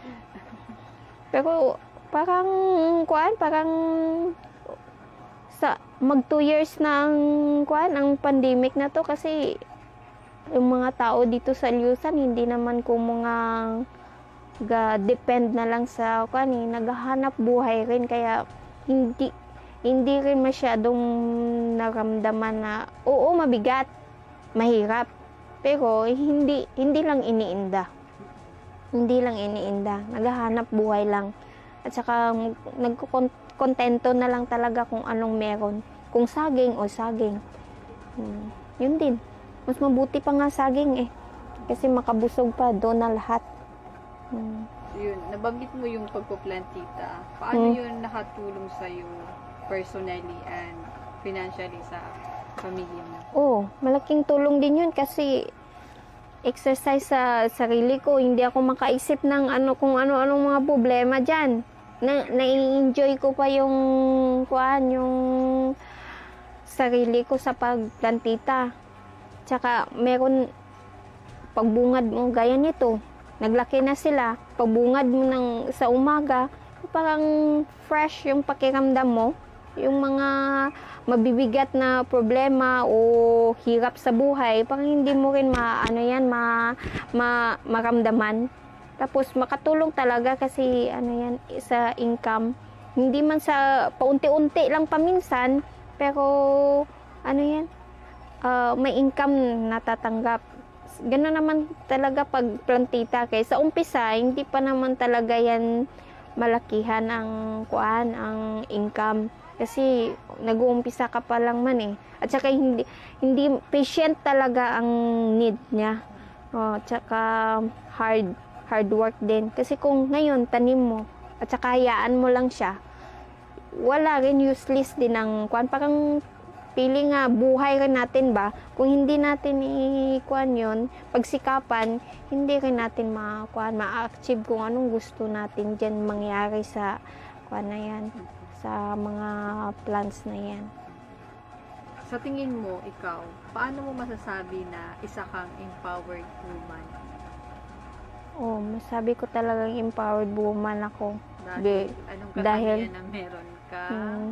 Pero, parang, kuan, parang, sa, mag two years na ang, kuan, ang pandemic na to. Kasi, yung mga tao dito sa Alyusan, hindi naman ko mga, ga-depend na lang sa, kuan, eh, naghahanap buhay rin. Kaya, hindi, hindi rin masyadong naramdaman na, oo, mabigat, mahirap. Pero, hindi, hindi lang iniinda. Hindi lang iniinda. Naghahanap buhay lang. At saka, nagkokontento na lang talaga kung anong meron. Kung saging o saging. Hmm. Yun din. Mas mabuti pa nga saging eh. Kasi makabusog pa, doon na lahat. Hmm. Yun, nabanggit mo yung pagpuplantita. Paano Hmm. yun nakatulong sa'yo personally and financially sa pamilya mo? Oo, malaking tulong din yun kasi exercise sa sarili ko. Hindi ako makaisip ng ano, kung ano-anong mga problema dyan. Na, na-enjoy ko pa yung, kuan, yung sarili ko sa pagplantita. Tsaka, meron, pagbungad mo, gaya nito, naglaki na sila, pagbungad mo ng, sa umaga, parang fresh yung pakiramdam mo. Yung mga mabibigat na problema o hirap sa buhay, parang hindi mo rin ma, ano yan, ma, ma, maramdaman. Tapos makatulong talaga kasi ano yan, sa income. Hindi man sa paunti-unti lang paminsan, pero ano yan, uh, may income natatanggap. Gano'n naman talaga pag plantita. Kaya sa umpisa, hindi pa naman talaga yan malakihan ang kuan, ang income. Kasi nag-uumpisa ka pa lang man eh. At saka hindi, hindi patient talaga ang need niya. Oh, at saka hard, hard work din. Kasi kung ngayon tanim mo, at saka hayaan mo lang siya, wala rin, useless din ang kuan. Parang pili nga, buhay rin natin ba? Kung hindi natin i-kuan yun, pagsikapan, hindi rin natin ma-kuan, ma-achieve kung anong gusto natin dyan mangyari sa kuan na yan, sa mga plans na yan. Sa tingin mo, ikaw, paano mo masasabi na isa kang empowered woman? Oh, masabi ko talagang empowered woman ako. Dahil, anong dahil, katangian na meron ka? Hmm,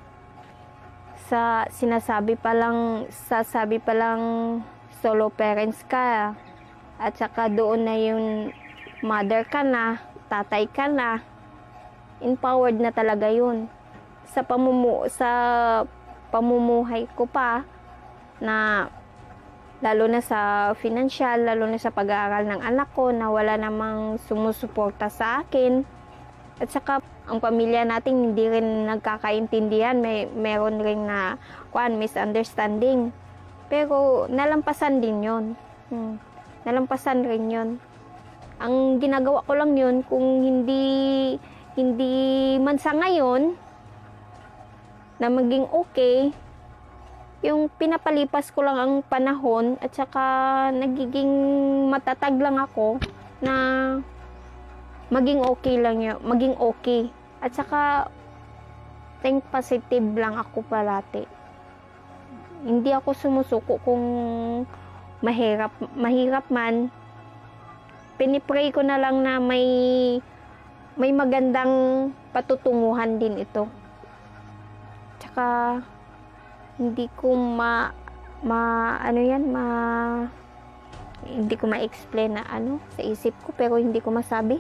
sa sinasabi pa lang, sasabi pa lang solo parents ka, at saka doon na yung mother ka na, tatay ka na, empowered na talaga yun. Sa pamumu sa pamumuhay ko pa, na lalo na sa financial, lalo na sa pag-aaral ng anak ko, na wala namang sumusuporta sa akin. At saka ang pamilya natin hindi rin nagkakaintindihan, may meron ring na kuan, misunderstanding. Pero nalampasan din 'yon. Hmm. Nalampasan rin 'yon. Ang ginagawa ko lang 'yon, kung hindi hindi man sa ngayon na maging okay, yung pinapalipas ko lang ang panahon, at saka nagiging matatag lang ako na maging okay lang yun, maging okay. At saka think positive lang ako parati. Hindi ako sumusuko kung mahirap, mahirap man. Pinipray ko na lang na may may magandang patutunguhan din ito. Tsaka hindi ko ma ma ano yan ma hindi ko ma-explain na ano sa isip ko, pero hindi ko masabi.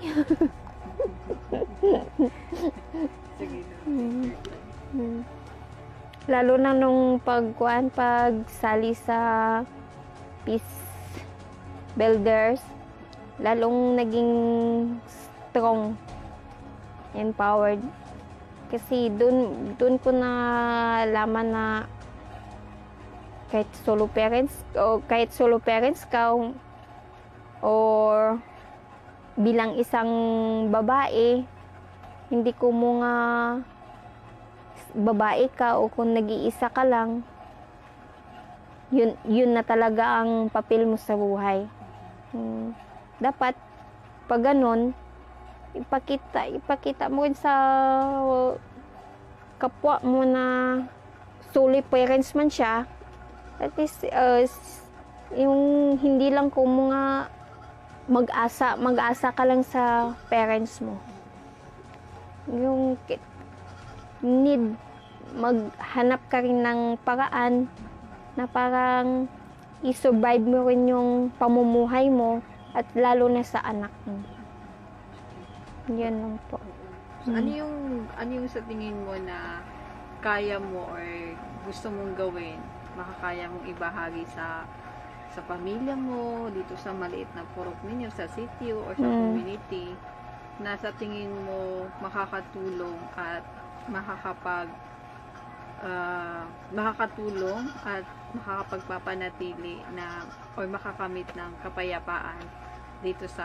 Sige na. Hmm. Hmm. Lalo na nung pagkuan, pagsali sa Peace Builders, lalong naging strong, empowered. Kasi dun, dun ko na laman na kahit solo parents o kahit solo parents ka or bilang isang babae, hindi ko mo nga babae ka o kung nag-iisa ka lang, yun, yun na talaga ang papel mo sa buhay. Hmm. Dapat pag ganun, ipakita, ipakita mo rin sa kapwa mo na solo parents man siya. At least, uh, yung hindi lang kung mga mag-asa, mag-asa ka lang sa parents mo. Yung need, maghanap ka rin ng paraan na parang i-survive mo rin yung pamumuhay mo, at lalo na sa anak mo. Yan lang po. So, ano yung, ano yung sa tingin mo na kaya mo or gusto mong gawin, makakaya mong ibahagi sa sa pamilya mo, dito sa maliit na purok ninyo, sa city or sa Mm. community, na sa tingin mo makakatulong at makakapag uh, makakatulong at makakapagpapanatili na or makakamit ng kapayapaan dito sa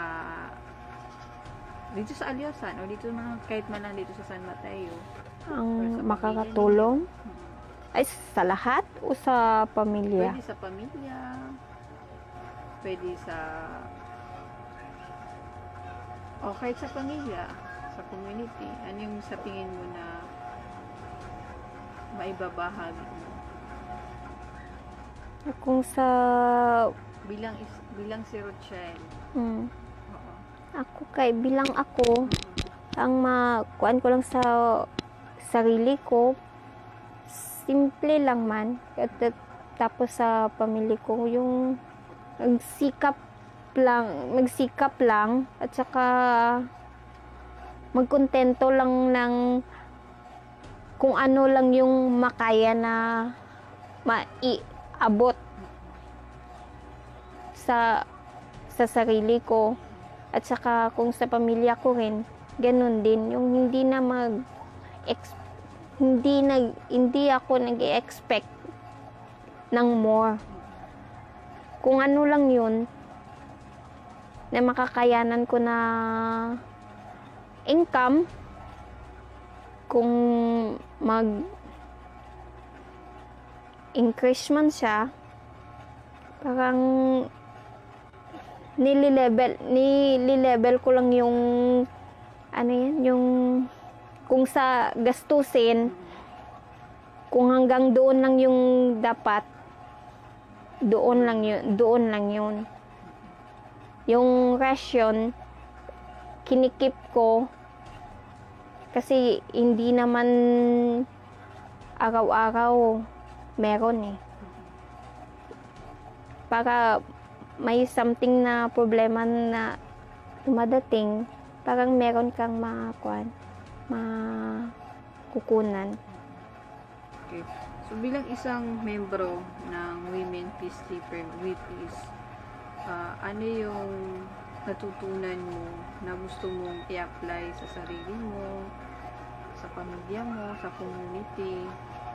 dito sa Alyosan o dito na kahit man lang dito sa San Mateo. Ang makakatulong ay sa lahat o sa pamilya? Pwede sa pamilya, pwede sa o kahit sa pamilya, sa community. Ano yung sa tingin mo na maibabahagi mo? Kung sa Bilang is, bilang si Rochelle. hmm, Oo. ako kay bilang ako, ang makuan ko lang sa sarili ko, simple lang man. At, at tapos sa pamilya ko, yung magsikap lang, magsikap lang, at saka magkontento lang ng kung ano lang yung makaya na maiabot sa sa sarili ko, at saka kung sa pamilya ko rin, ganun din. Yung hindi na mag ex, hindi nag hindi ako nag-expect ng more. Kung ano lang yun na makakayanan ko na income, kung mag increase man siya, parang nililevel nililevel ko lang yung ano yan, yung kung sa gastusin, kung hanggang doon lang yung dapat, doon lang yun, doon lang yun. Yung ration, kinikip ko kasi hindi naman araw-araw meron eh. Para may something na problema na dumadating, parang meron kang makuan, makukunan. Okay. So bilang isang membro ng Women Peacekeeper W P S, uh, ano yung natutunan mo na gusto mong i-apply sa sarili mo, sa pamilya mo, sa community?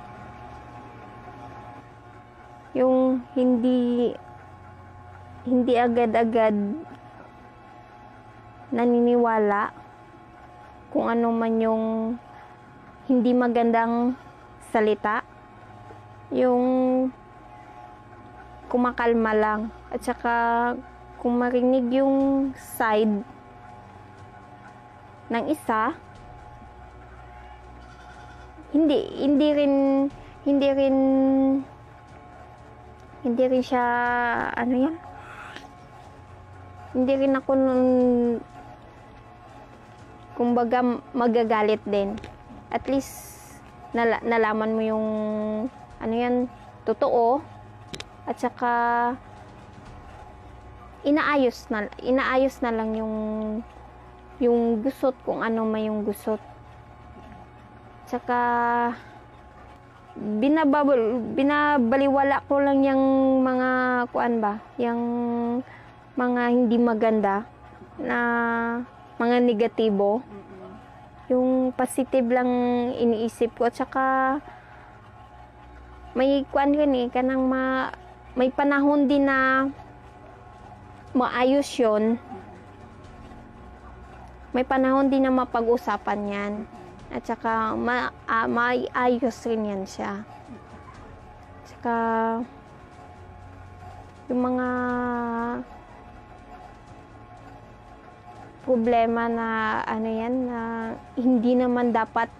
Yung hindi hindi agad-agad naniniwala kung ano man yung hindi magandang salita, yung kumakalma lang, at saka kung marinig yung side ng isa, hindi hindi rin hindi rin hindi rin siya ano yan, hindi rin ako nun, kumbaga magagalit din. At least nala, nalaman mo yung ano yan, totoo, at saka inaayos na inaayos na lang yung yung gusot, kung ano may yung gusot. Saka binababal binabaliwala ko lang yung mga kuan ba, yung mga hindi maganda na mga negatibo. Yung positive lang iniisip ko, at saka may kuan kan eh, kanang ma, may panahon din na maayos yun. May panahon din na mapag-usapan yan. At saka ma, uh, maayos rin yan siya. At saka yung mga problema na ano yan, na hindi naman dapat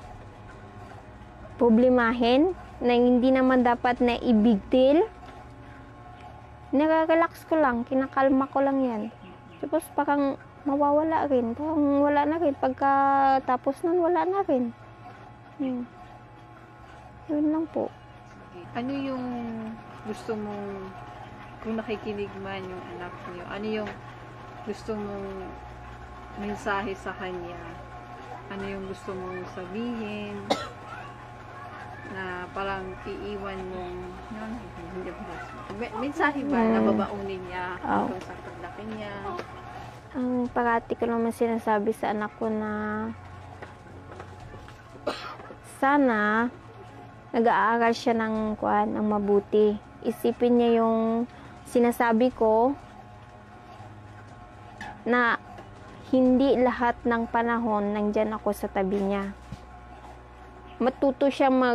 problemahin, na hindi naman dapat na i-big deal, nire-relax ko lang, kinakalma ko lang yan. Tapos parang mawawala rin, parang wala na rin, pagkatapos nun wala na rin. Hmm. Yun lang po. Ano yung gusto mong, kung nakikinig man yung anak niyo, ano yung gusto mong mensahe sa kanya? Ano yung gusto mong sabihin na parang iiwan mong yun, hindi ba, mensahe ba na babaunin niya hanggang sa paglaki niya? Ang parati ko naman sinasabi sa anak ko na sana nag-aaral siya ng kuan, ng mabuti. Isipin niya yung sinasabi ko, na hindi lahat ng panahon nandyan ako sa tabi niya. Matuto siya mag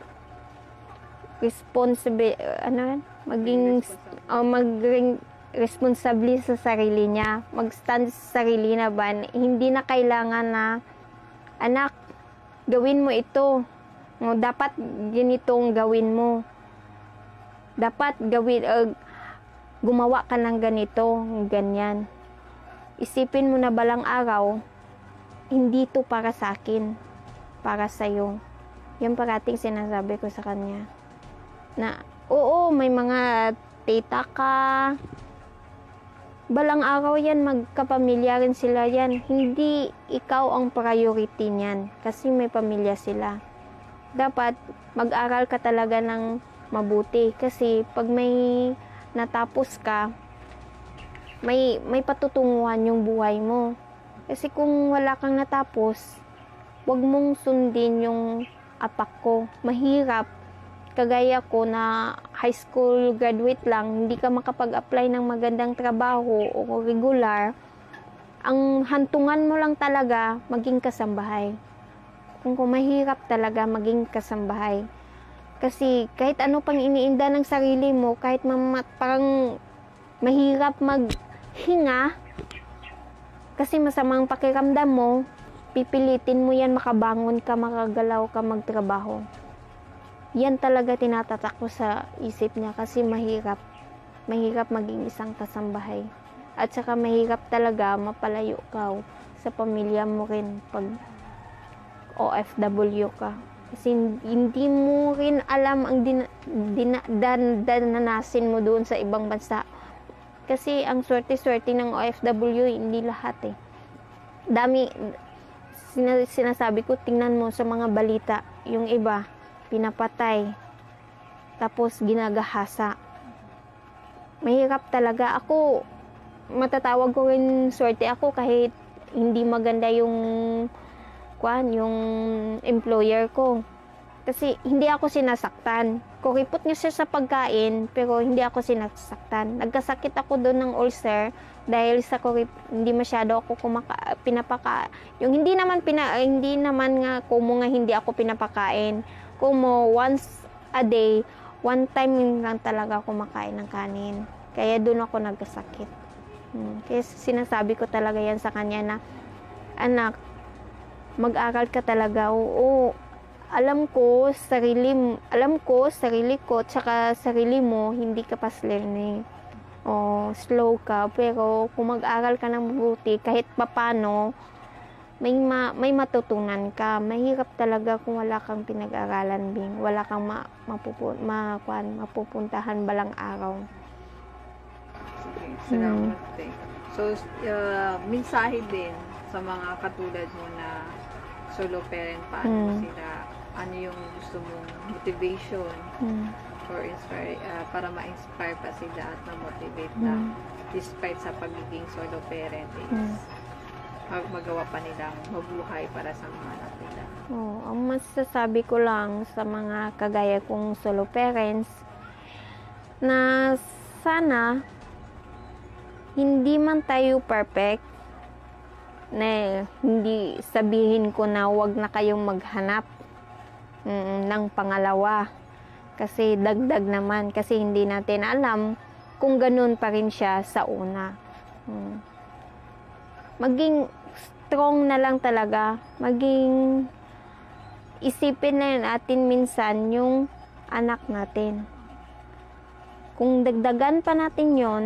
responsible, ano, maging uh, maging responsable sa sarili niya, mag-stand sa sarili na ba, hindi na kailangan na, anak, gawin mo ito, no, dapat ganitong gawin mo, dapat gawin, uh, gumawa ka ng ganito, ganyan. Isipin mo na balang araw, hindi to para sa akin, para sa'yo. Yan parating sinasabi ko sa kanya. Na, oo, may mga tita ka, balang araw yan, magkapamilya rin sila yan. Hindi ikaw ang priority niyan, kasi may pamilya sila. Dapat mag-aral ka talaga ng mabuti, kasi pag may natapos ka, may may patutunguhan yung buhay mo. Kasi kung wala kang natapos, wag mong sundin yung apak ko. Mahirap. Kagaya ko na high school graduate lang, hindi ka makapag-apply ng magandang trabaho o regular, ang hantungan mo lang talaga, maging kasambahay. Kung, kung mahirap talaga, maging kasambahay. Kasi kahit ano pang iniinda ng sarili mo, kahit mamat, parang mahirap maghinga, kasi masamang pakiramdam mo, pipilitin mo yan, makabangon ka, makagalaw ka, magtrabaho. Yan talaga tinatatak ko sa isip niya kasi mahirap. Mahirap maging isang kasambahay. At saka mahirap talaga mapalayo ka sa pamilya mo rin pag O F W ka. Kasi hindi mo rin alam ang din, din, dan, dananasin mo doon sa ibang bansa. Kasi ang swerte-swerte ng O F W, hindi lahat eh. Dami, sinasabi ko, tingnan mo sa mga balita, yung iba, pinapatay, tapos ginagahasa. Mahirap talaga. Ako, matatawag ko rin swerte ako kahit hindi maganda yung kwan, yung employer ko. Kasi hindi ako sinasaktan. Kuripot niya siya sa pagkain, pero hindi ako sinasaktan. Nagkasakit ako doon ng ulcer dahil sa kurip, hindi masyado ako kumaka, pinapaka. Yung hindi naman pina, hindi naman nga kumo nga hindi ako pinapakain. Kumo once a day, one time lang talaga ako kumakain ng kanin. Kaya doon ako nagkasakit. Hmm. Kaya sinasabi ko talaga yan sa kanya na, anak, mag-aral ka talaga. Oo, alam ko, sarili, alam ko, sarili ko, tsaka sarili mo, hindi ka fast learning. O, slow ka, pero kung mag-aral ka ng mabuti, kahit papano, may, ma, may matutunan ka. Mahirap talaga kung wala kang pinag-aralan, Bing. Wala kang ma, mapupun, ma, kwan, mapupuntahan balang araw. Sige, salamat eh. So, uh, mensahe din sa mga katulad mo na solo parent, paano Mm. sila, ano yung gusto mong motivation Hmm. or inspire, uh, para ma-inspire pa sila at ma-motivate na Hmm. despite sa pagiging solo parent is Hmm. mag- magawa pa nilang mabuhay para sa mga anak nila. Oh, ang masasabi ko lang sa mga kagaya kong solo parents na sana hindi man tayo perfect, na hindi sabihin ko na wag na kayong maghanap mm, ng pangalawa kasi dagdag naman, kasi hindi natin alam kung ganun pa rin siya sa una. Mm. Maging strong na lang talaga, maging isipin na natin minsan yung anak natin. Kung dagdagan pa natin yon,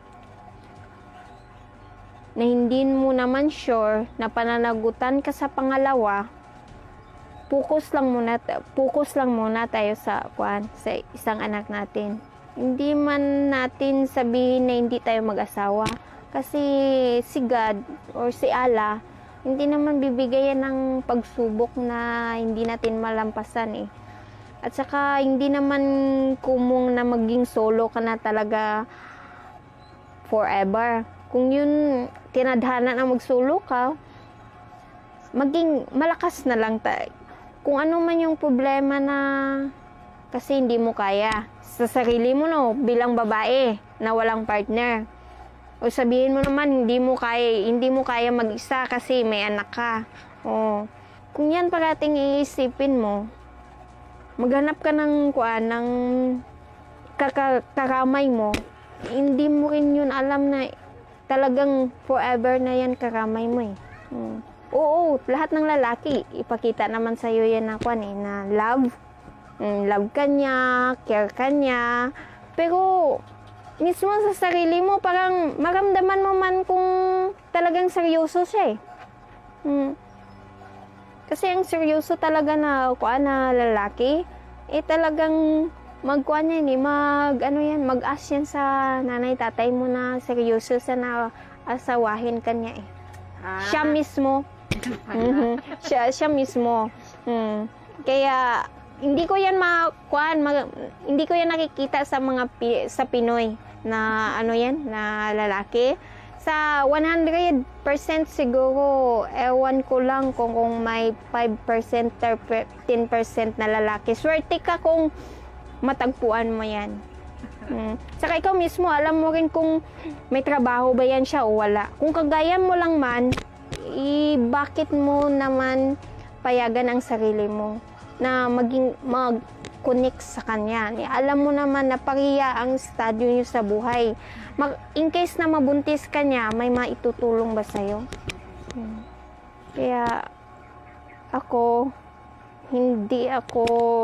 na hindi mo naman sure na pananagutan ka sa pangalawa, focus lang muna, focus lang muna tayo sa, kwan, sa isang anak natin. Hindi man natin sabihin na hindi tayo mag-asawa. Kasi si God or si Allah, hindi naman bibigayan ng pagsubok na hindi natin malampasan eh. At saka hindi naman kumong na maging solo ka na talaga forever. Kung yun, tinadhana na magsolo ka, maging malakas na lang tayo. Kung ano man yung problema na kasi hindi mo kaya sa sarili mo, no, bilang babae na walang partner. O sabihin mo naman, hindi mo kaya, hindi mo kaya mag-isa kasi may anak ka. O, kung yan parating iisipin mo, maghanap ka ng kuan, ng karamay mo, hindi mo rin yun alam na talagang forever na yan karamay mo eh. Hmm. Oo, lahat ng lalaki, ipakita naman sa'yo yan na kuan eh, na love. Hmm, love ka niya, care ka niya. Pero, mismo sa sarili mo, parang maramdaman mo man kung talagang seryoso siya eh. Hmm. Kasi ang seryoso talaga na kuan na lalaki, eh talagang magkuan yan eh, mag ano yan, mag-ask yan sa nanay tatay mo na seryoso sa na asawahin kanya eh. Ah. Siya mismo. Mhm. siya siya mismo. Hmm. Kaya hindi ko yan makuan, mag, hindi ko yan nakikita sa mga pi, sa Pinoy na ano yan, na lalaki. Sa sa one hundred percent siguro, ewan ko lang kung, kung may five percent or ten percent na lalaki. Swerte ka kung matagpuan mo yan. Hmm. Saka ikaw mismo, alam mo rin kung may trabaho ba yan siya o wala. Kung kagaya mo lang man, i bakit mo naman payagan ang sarili mo na maging mag-connect sa kanya? Alam mo naman na pariya ang stadyo niyo sa buhay. Mag, in case na mabuntis ka niya, may maitutulong ba sa'yo? Hmm. Kaya ako, hindi ako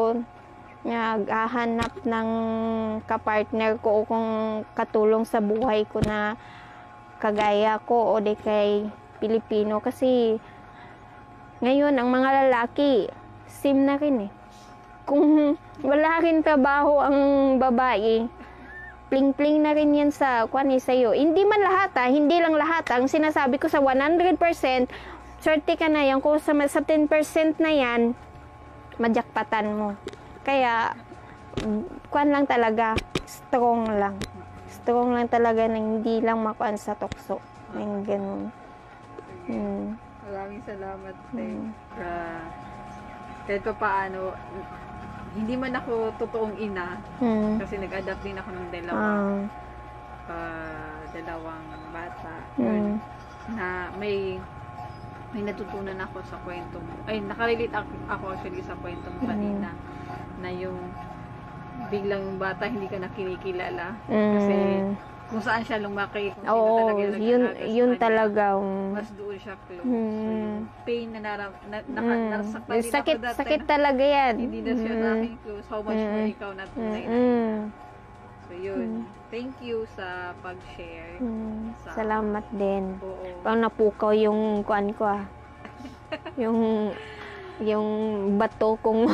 naghahanap ng kapartner ko o kung katulong sa buhay ko na kagaya ko o di kay Pilipino. Kasi ngayon, ang mga lalaki, same na rin eh. Kung wala rin trabaho ang babae, pling-pling na rin yan sa kwan eh, sa'yo. Hindi man lahat ha, hindi lang lahat. Ang sinasabi ko sa one hundred percent, swerte ka na yan. Kung sa, sa ten percent na yan, majakpatan mo. Kaya, kwan lang talaga, strong lang. Strong lang talaga na hindi lang makuan sa tukso. Yung ganun. Hmm. Maraming salamat, Teng. Uh, kahit pa paano, hindi man ako totoong ina, Hmm. kasi nag-adapt din ako ng dalawa, Ah. uh, dalawang bata. Hmm. Yun, na may may natutunan ako sa kwento mo. Ay, nakarelate ako, ako actually sa kwento mo kanina, na yung biglang yung bata hindi ka na kinikilala. Kasi Hmm. kung saan siya lumaki, kung sino Oo, talaga yung yun, nag-alaga sa yun kanya, talaga. um, mas doon siya close. Hmm. So, yung pain na naram, na, na, Mm. narasaktan Yung din sakit, ako dati. sakit na talaga yan. hindi na siya Mm. sa akin close. How much Mm. more ikaw na tunay na Mm. ina. So, yun. Thank you sa pag-share. Mm. Sa- Salamat din. Oo. Parang napukaw yung kuan ko ah. yung yung bato kong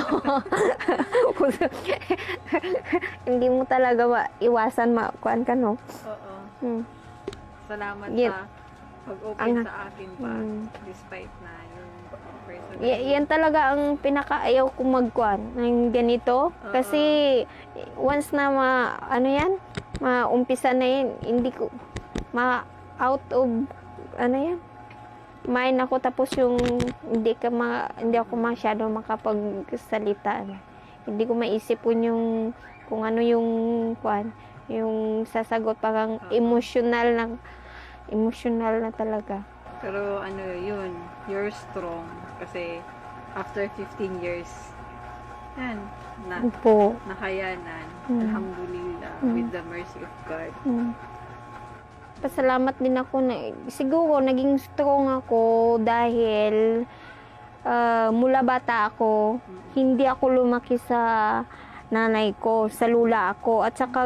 hindi mo talaga maiwasan makuan ka no. Oo. Hmm. Salamat Yan. sa pag-open Ang- sa akin pa. Mm. Despite na yung person. Y- yan talaga ang pinakaayaw kong magkuan ng ganito kasi once na ma ano yan maumpisa na yan hindi ko ma out of ano yan mind ako tapos yung hindi ka ma, hindi ako masyado makapagsalita. Hindi ko maisip po yung kung ano yung kuan, yung sasagot parang emotional na emotional na talaga. Pero ano yun, you're strong kasi after fifteen years, yan, na, Po. nakayanan. Mm. Alhamdulillah, Mm. with the mercy of God. Hmm. Pasalamat din ako na siguro naging strong ako dahil ah, mula bata ako, hindi ako lumaki sa nanay ko, sa lula ako at saka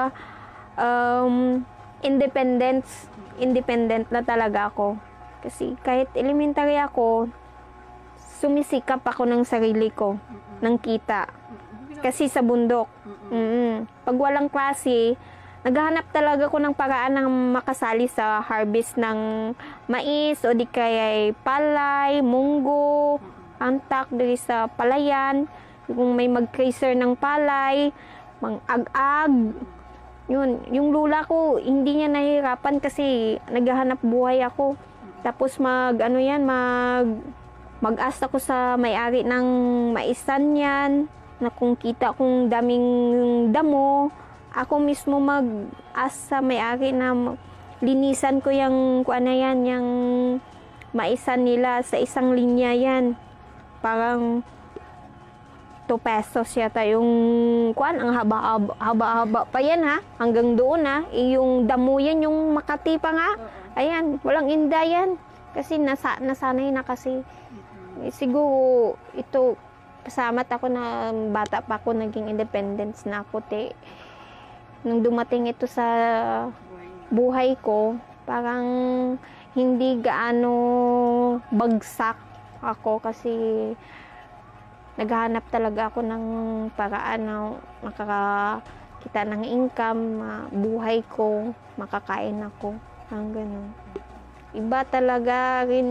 um, independence, independent na talaga ako. Kasi kahit elementary ako, sumisikap ako ng sarili ko, ng kita. Kasi sa bundok. Mm-mm. Pag walang klase, naghahanap talaga ko ng paraan ng makasali sa harvest ng mais o di kaya palay, munggo, antak diri sa palayan. Kung may mag-tracer ng palay, mang ag-ag. Yun, yung lula ko, hindi niya nahihirapan kasi naghahanap buhay ako. Tapos mag, ano yan, mag, mag-ask ako sa may-ari ng maisan yan, na kung kita kung daming damo, ako mismo mag-ask sa may-ari na linisan ko yung kuan na yan, yung maisan nila sa isang linya yan. Parang two pesos yata yung kuan, ang haba-haba, haba-haba pa yan ha, hanggang doon ha. E, yung damo yan, yung Makati pa nga. Ayan, walang inda yan. Kasi nasa, nasanay na kasi. E, siguro ito, pasamat ako na bata pa ako, naging independence na ako. Te. Nung dumating ito sa buhay ko, parang hindi gaano bagsak ako kasi naghahanap talaga ako ng paraan na makakita ng income, buhay ko, makakain ako, ang ganun. Iba talaga rin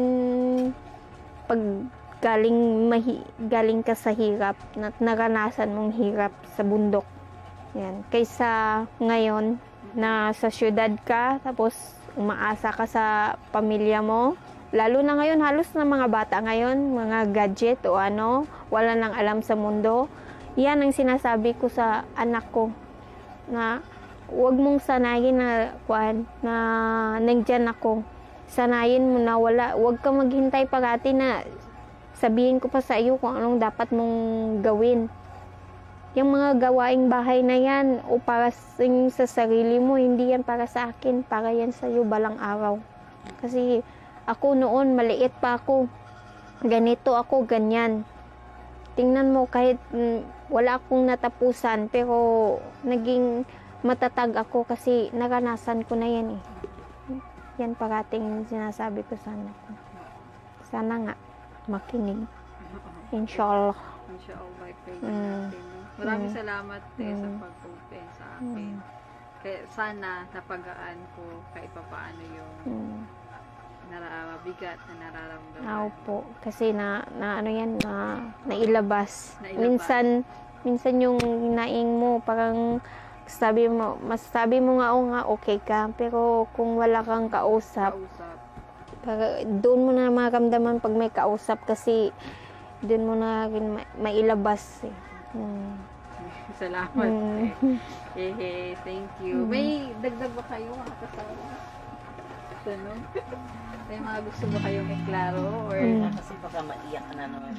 pag galing, mahi, galing ka sa hirap, na naranasan mong hirap sa bundok. Yan. Kaysa ngayon, na sa syudad ka, tapos umaasa ka sa pamilya mo. Lalo na ngayon, halos na mga bata ngayon, mga gadget o ano, wala nang alam sa mundo. Yan ang sinasabi ko sa anak ko, na huwag mong sanayin na, kuan, na nandyan ako. Sanayin mo na wala, huwag ka maghintay parati na sabihin ko pa sa iyo kung anong dapat mong gawin. Yung mga gawaing bahay na yan, o para sa, sa sarili mo, hindi yan para sa akin, para yan sa iyo balang araw. Kasi ako noon, maliit pa ako, ganito ako, ganyan. Tingnan mo, kahit mm, wala akong natapusan, pero naging matatag ako kasi naranasan ko na yan eh. Yan parating sinasabi ko sa anak ko. Sana nga, makinig. Inshallah. Inshallah, pray Mm. natin. Maraming Mm. salamat eh, sa Mm. pag-open sa akin. Mm. Kaya sana napagaan ko kahit papaano yung Mm. narabigat na nararamdaman. Ah, opo. Kasi na, na ano yan, na nailabas. Nailabas. Minsan, minsan yung naing mo, parang sabi mo, masasabi mo nga, o nga, okay ka. Pero kung wala kang kausap, Kausap. para, doon mo na maramdaman pag may kausap kasi doon mo na rin ma- mailabas. Eh. Hmm. Salamat Mm. eh. Hey, hey, thank you. Mm. May dagdag ba kayo mga kasama? Tanong? May mga gusto ba kayong iklaro? Or Mm. Kasi baka maiyak ka na naman.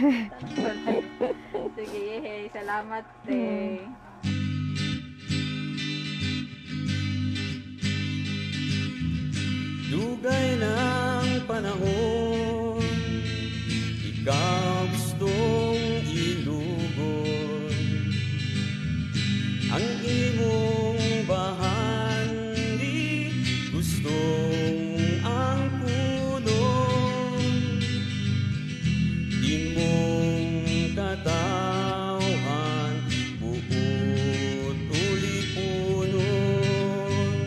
sige, hey, hey, salamat eh. Dugay ng panahon, ikaw gustong ilugod ang imong bahandi, gustong ang punon, di mong katawhan, buot ulipunon.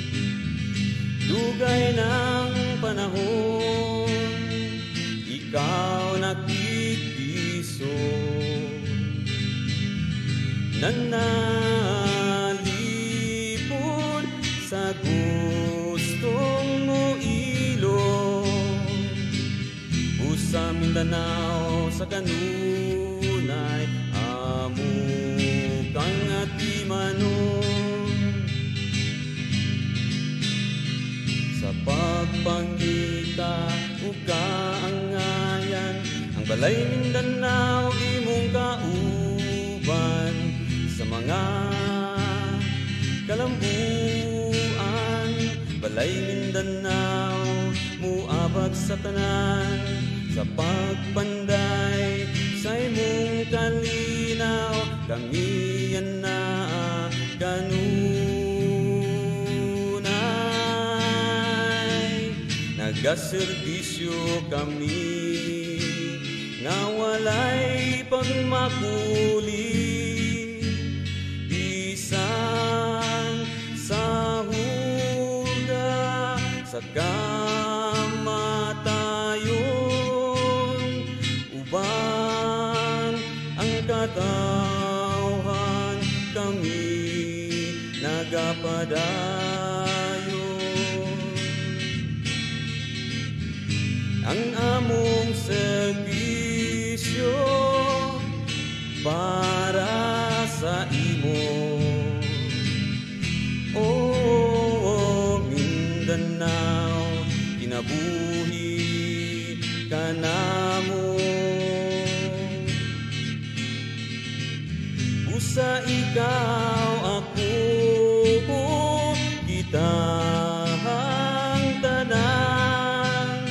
Dugay ng panahon, ikaw nakikiso, nanalipod sa gustong mo ilong. Busa Mindanao sa kanunay, amo kang atimanon. Sa pagpangita ug kaangayan, ang balay Mindanao imong kauban. Sa mga kalambuan, balay Mindanao muabag sa tanan. Sa pagpanday sa imong kalinaw, kami yan na kanunay. Nagaserbisyo kami nga walay pagmakuli, bisan sa huga sa kamatayon. Uban ang katawhan, kami nagapadayon. Ang among serbisyo para sa imo, o Mindanao, kinabuhi ka namo. Busa ikaw ako, kitang tanan,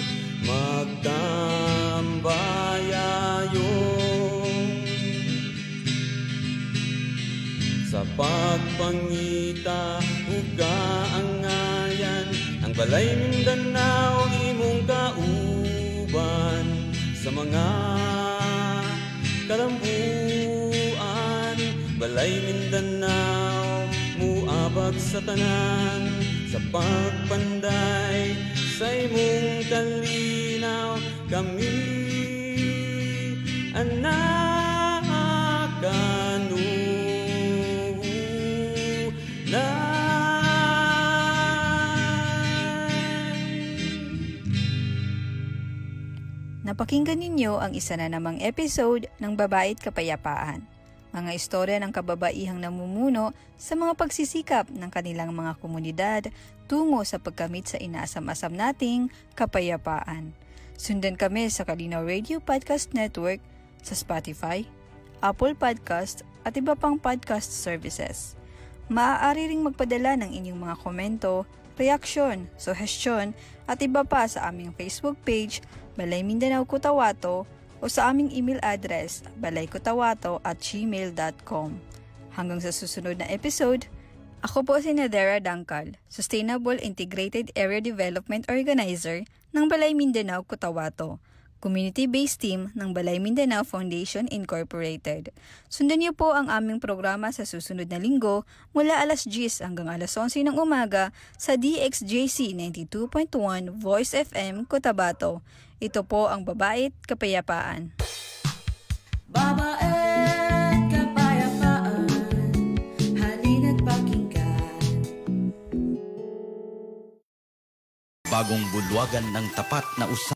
magtambayayon. Sa pagpangita ug kaangayan, ang balay Mindanao imong kauban. Sa mga kalambuan, balay Mindanao muabag sa tanan. Sa pagpanday sa imong kalinaw, kami anak kanunay. Mapapakinggan ninyo ang isa na namang episode ng Babae at Kapayapaan. Mga istorya ng kababaihang namumuno sa mga pagsisikap ng kanilang mga komunidad tungo sa pagkamit sa inaasam-asam nating kapayapaan. Sundan kami sa Kalinaw Radio Podcast Network sa Spotify, Apple Podcast at iba pang podcast services. Maaari ring magpadala ng inyong mga komento, reaksyon, suhestyon at iba pa sa aming Facebook page, Balay Mindanao Cotabato, o sa aming email address, balaycotabato at gmail dot com. Hanggang sa susunod na episode, ako po si Nadera Dangkal, Sustainable Integrated Area Development Organizer ng Balay Mindanao Cotabato, community-based team ng Balay Mindanao Foundation Incorporated. Sundan niyo po ang aming programa sa susunod na linggo mula alas diyes hanggang alas onse ng umaga sa D X J C ninety-two point one Voice F M Cotabato. Ito po ang Babae at Kapayapaan. Babae at Kapayapaan, halina't pakinggan. Bagong bulwagan ng tapat na usapan.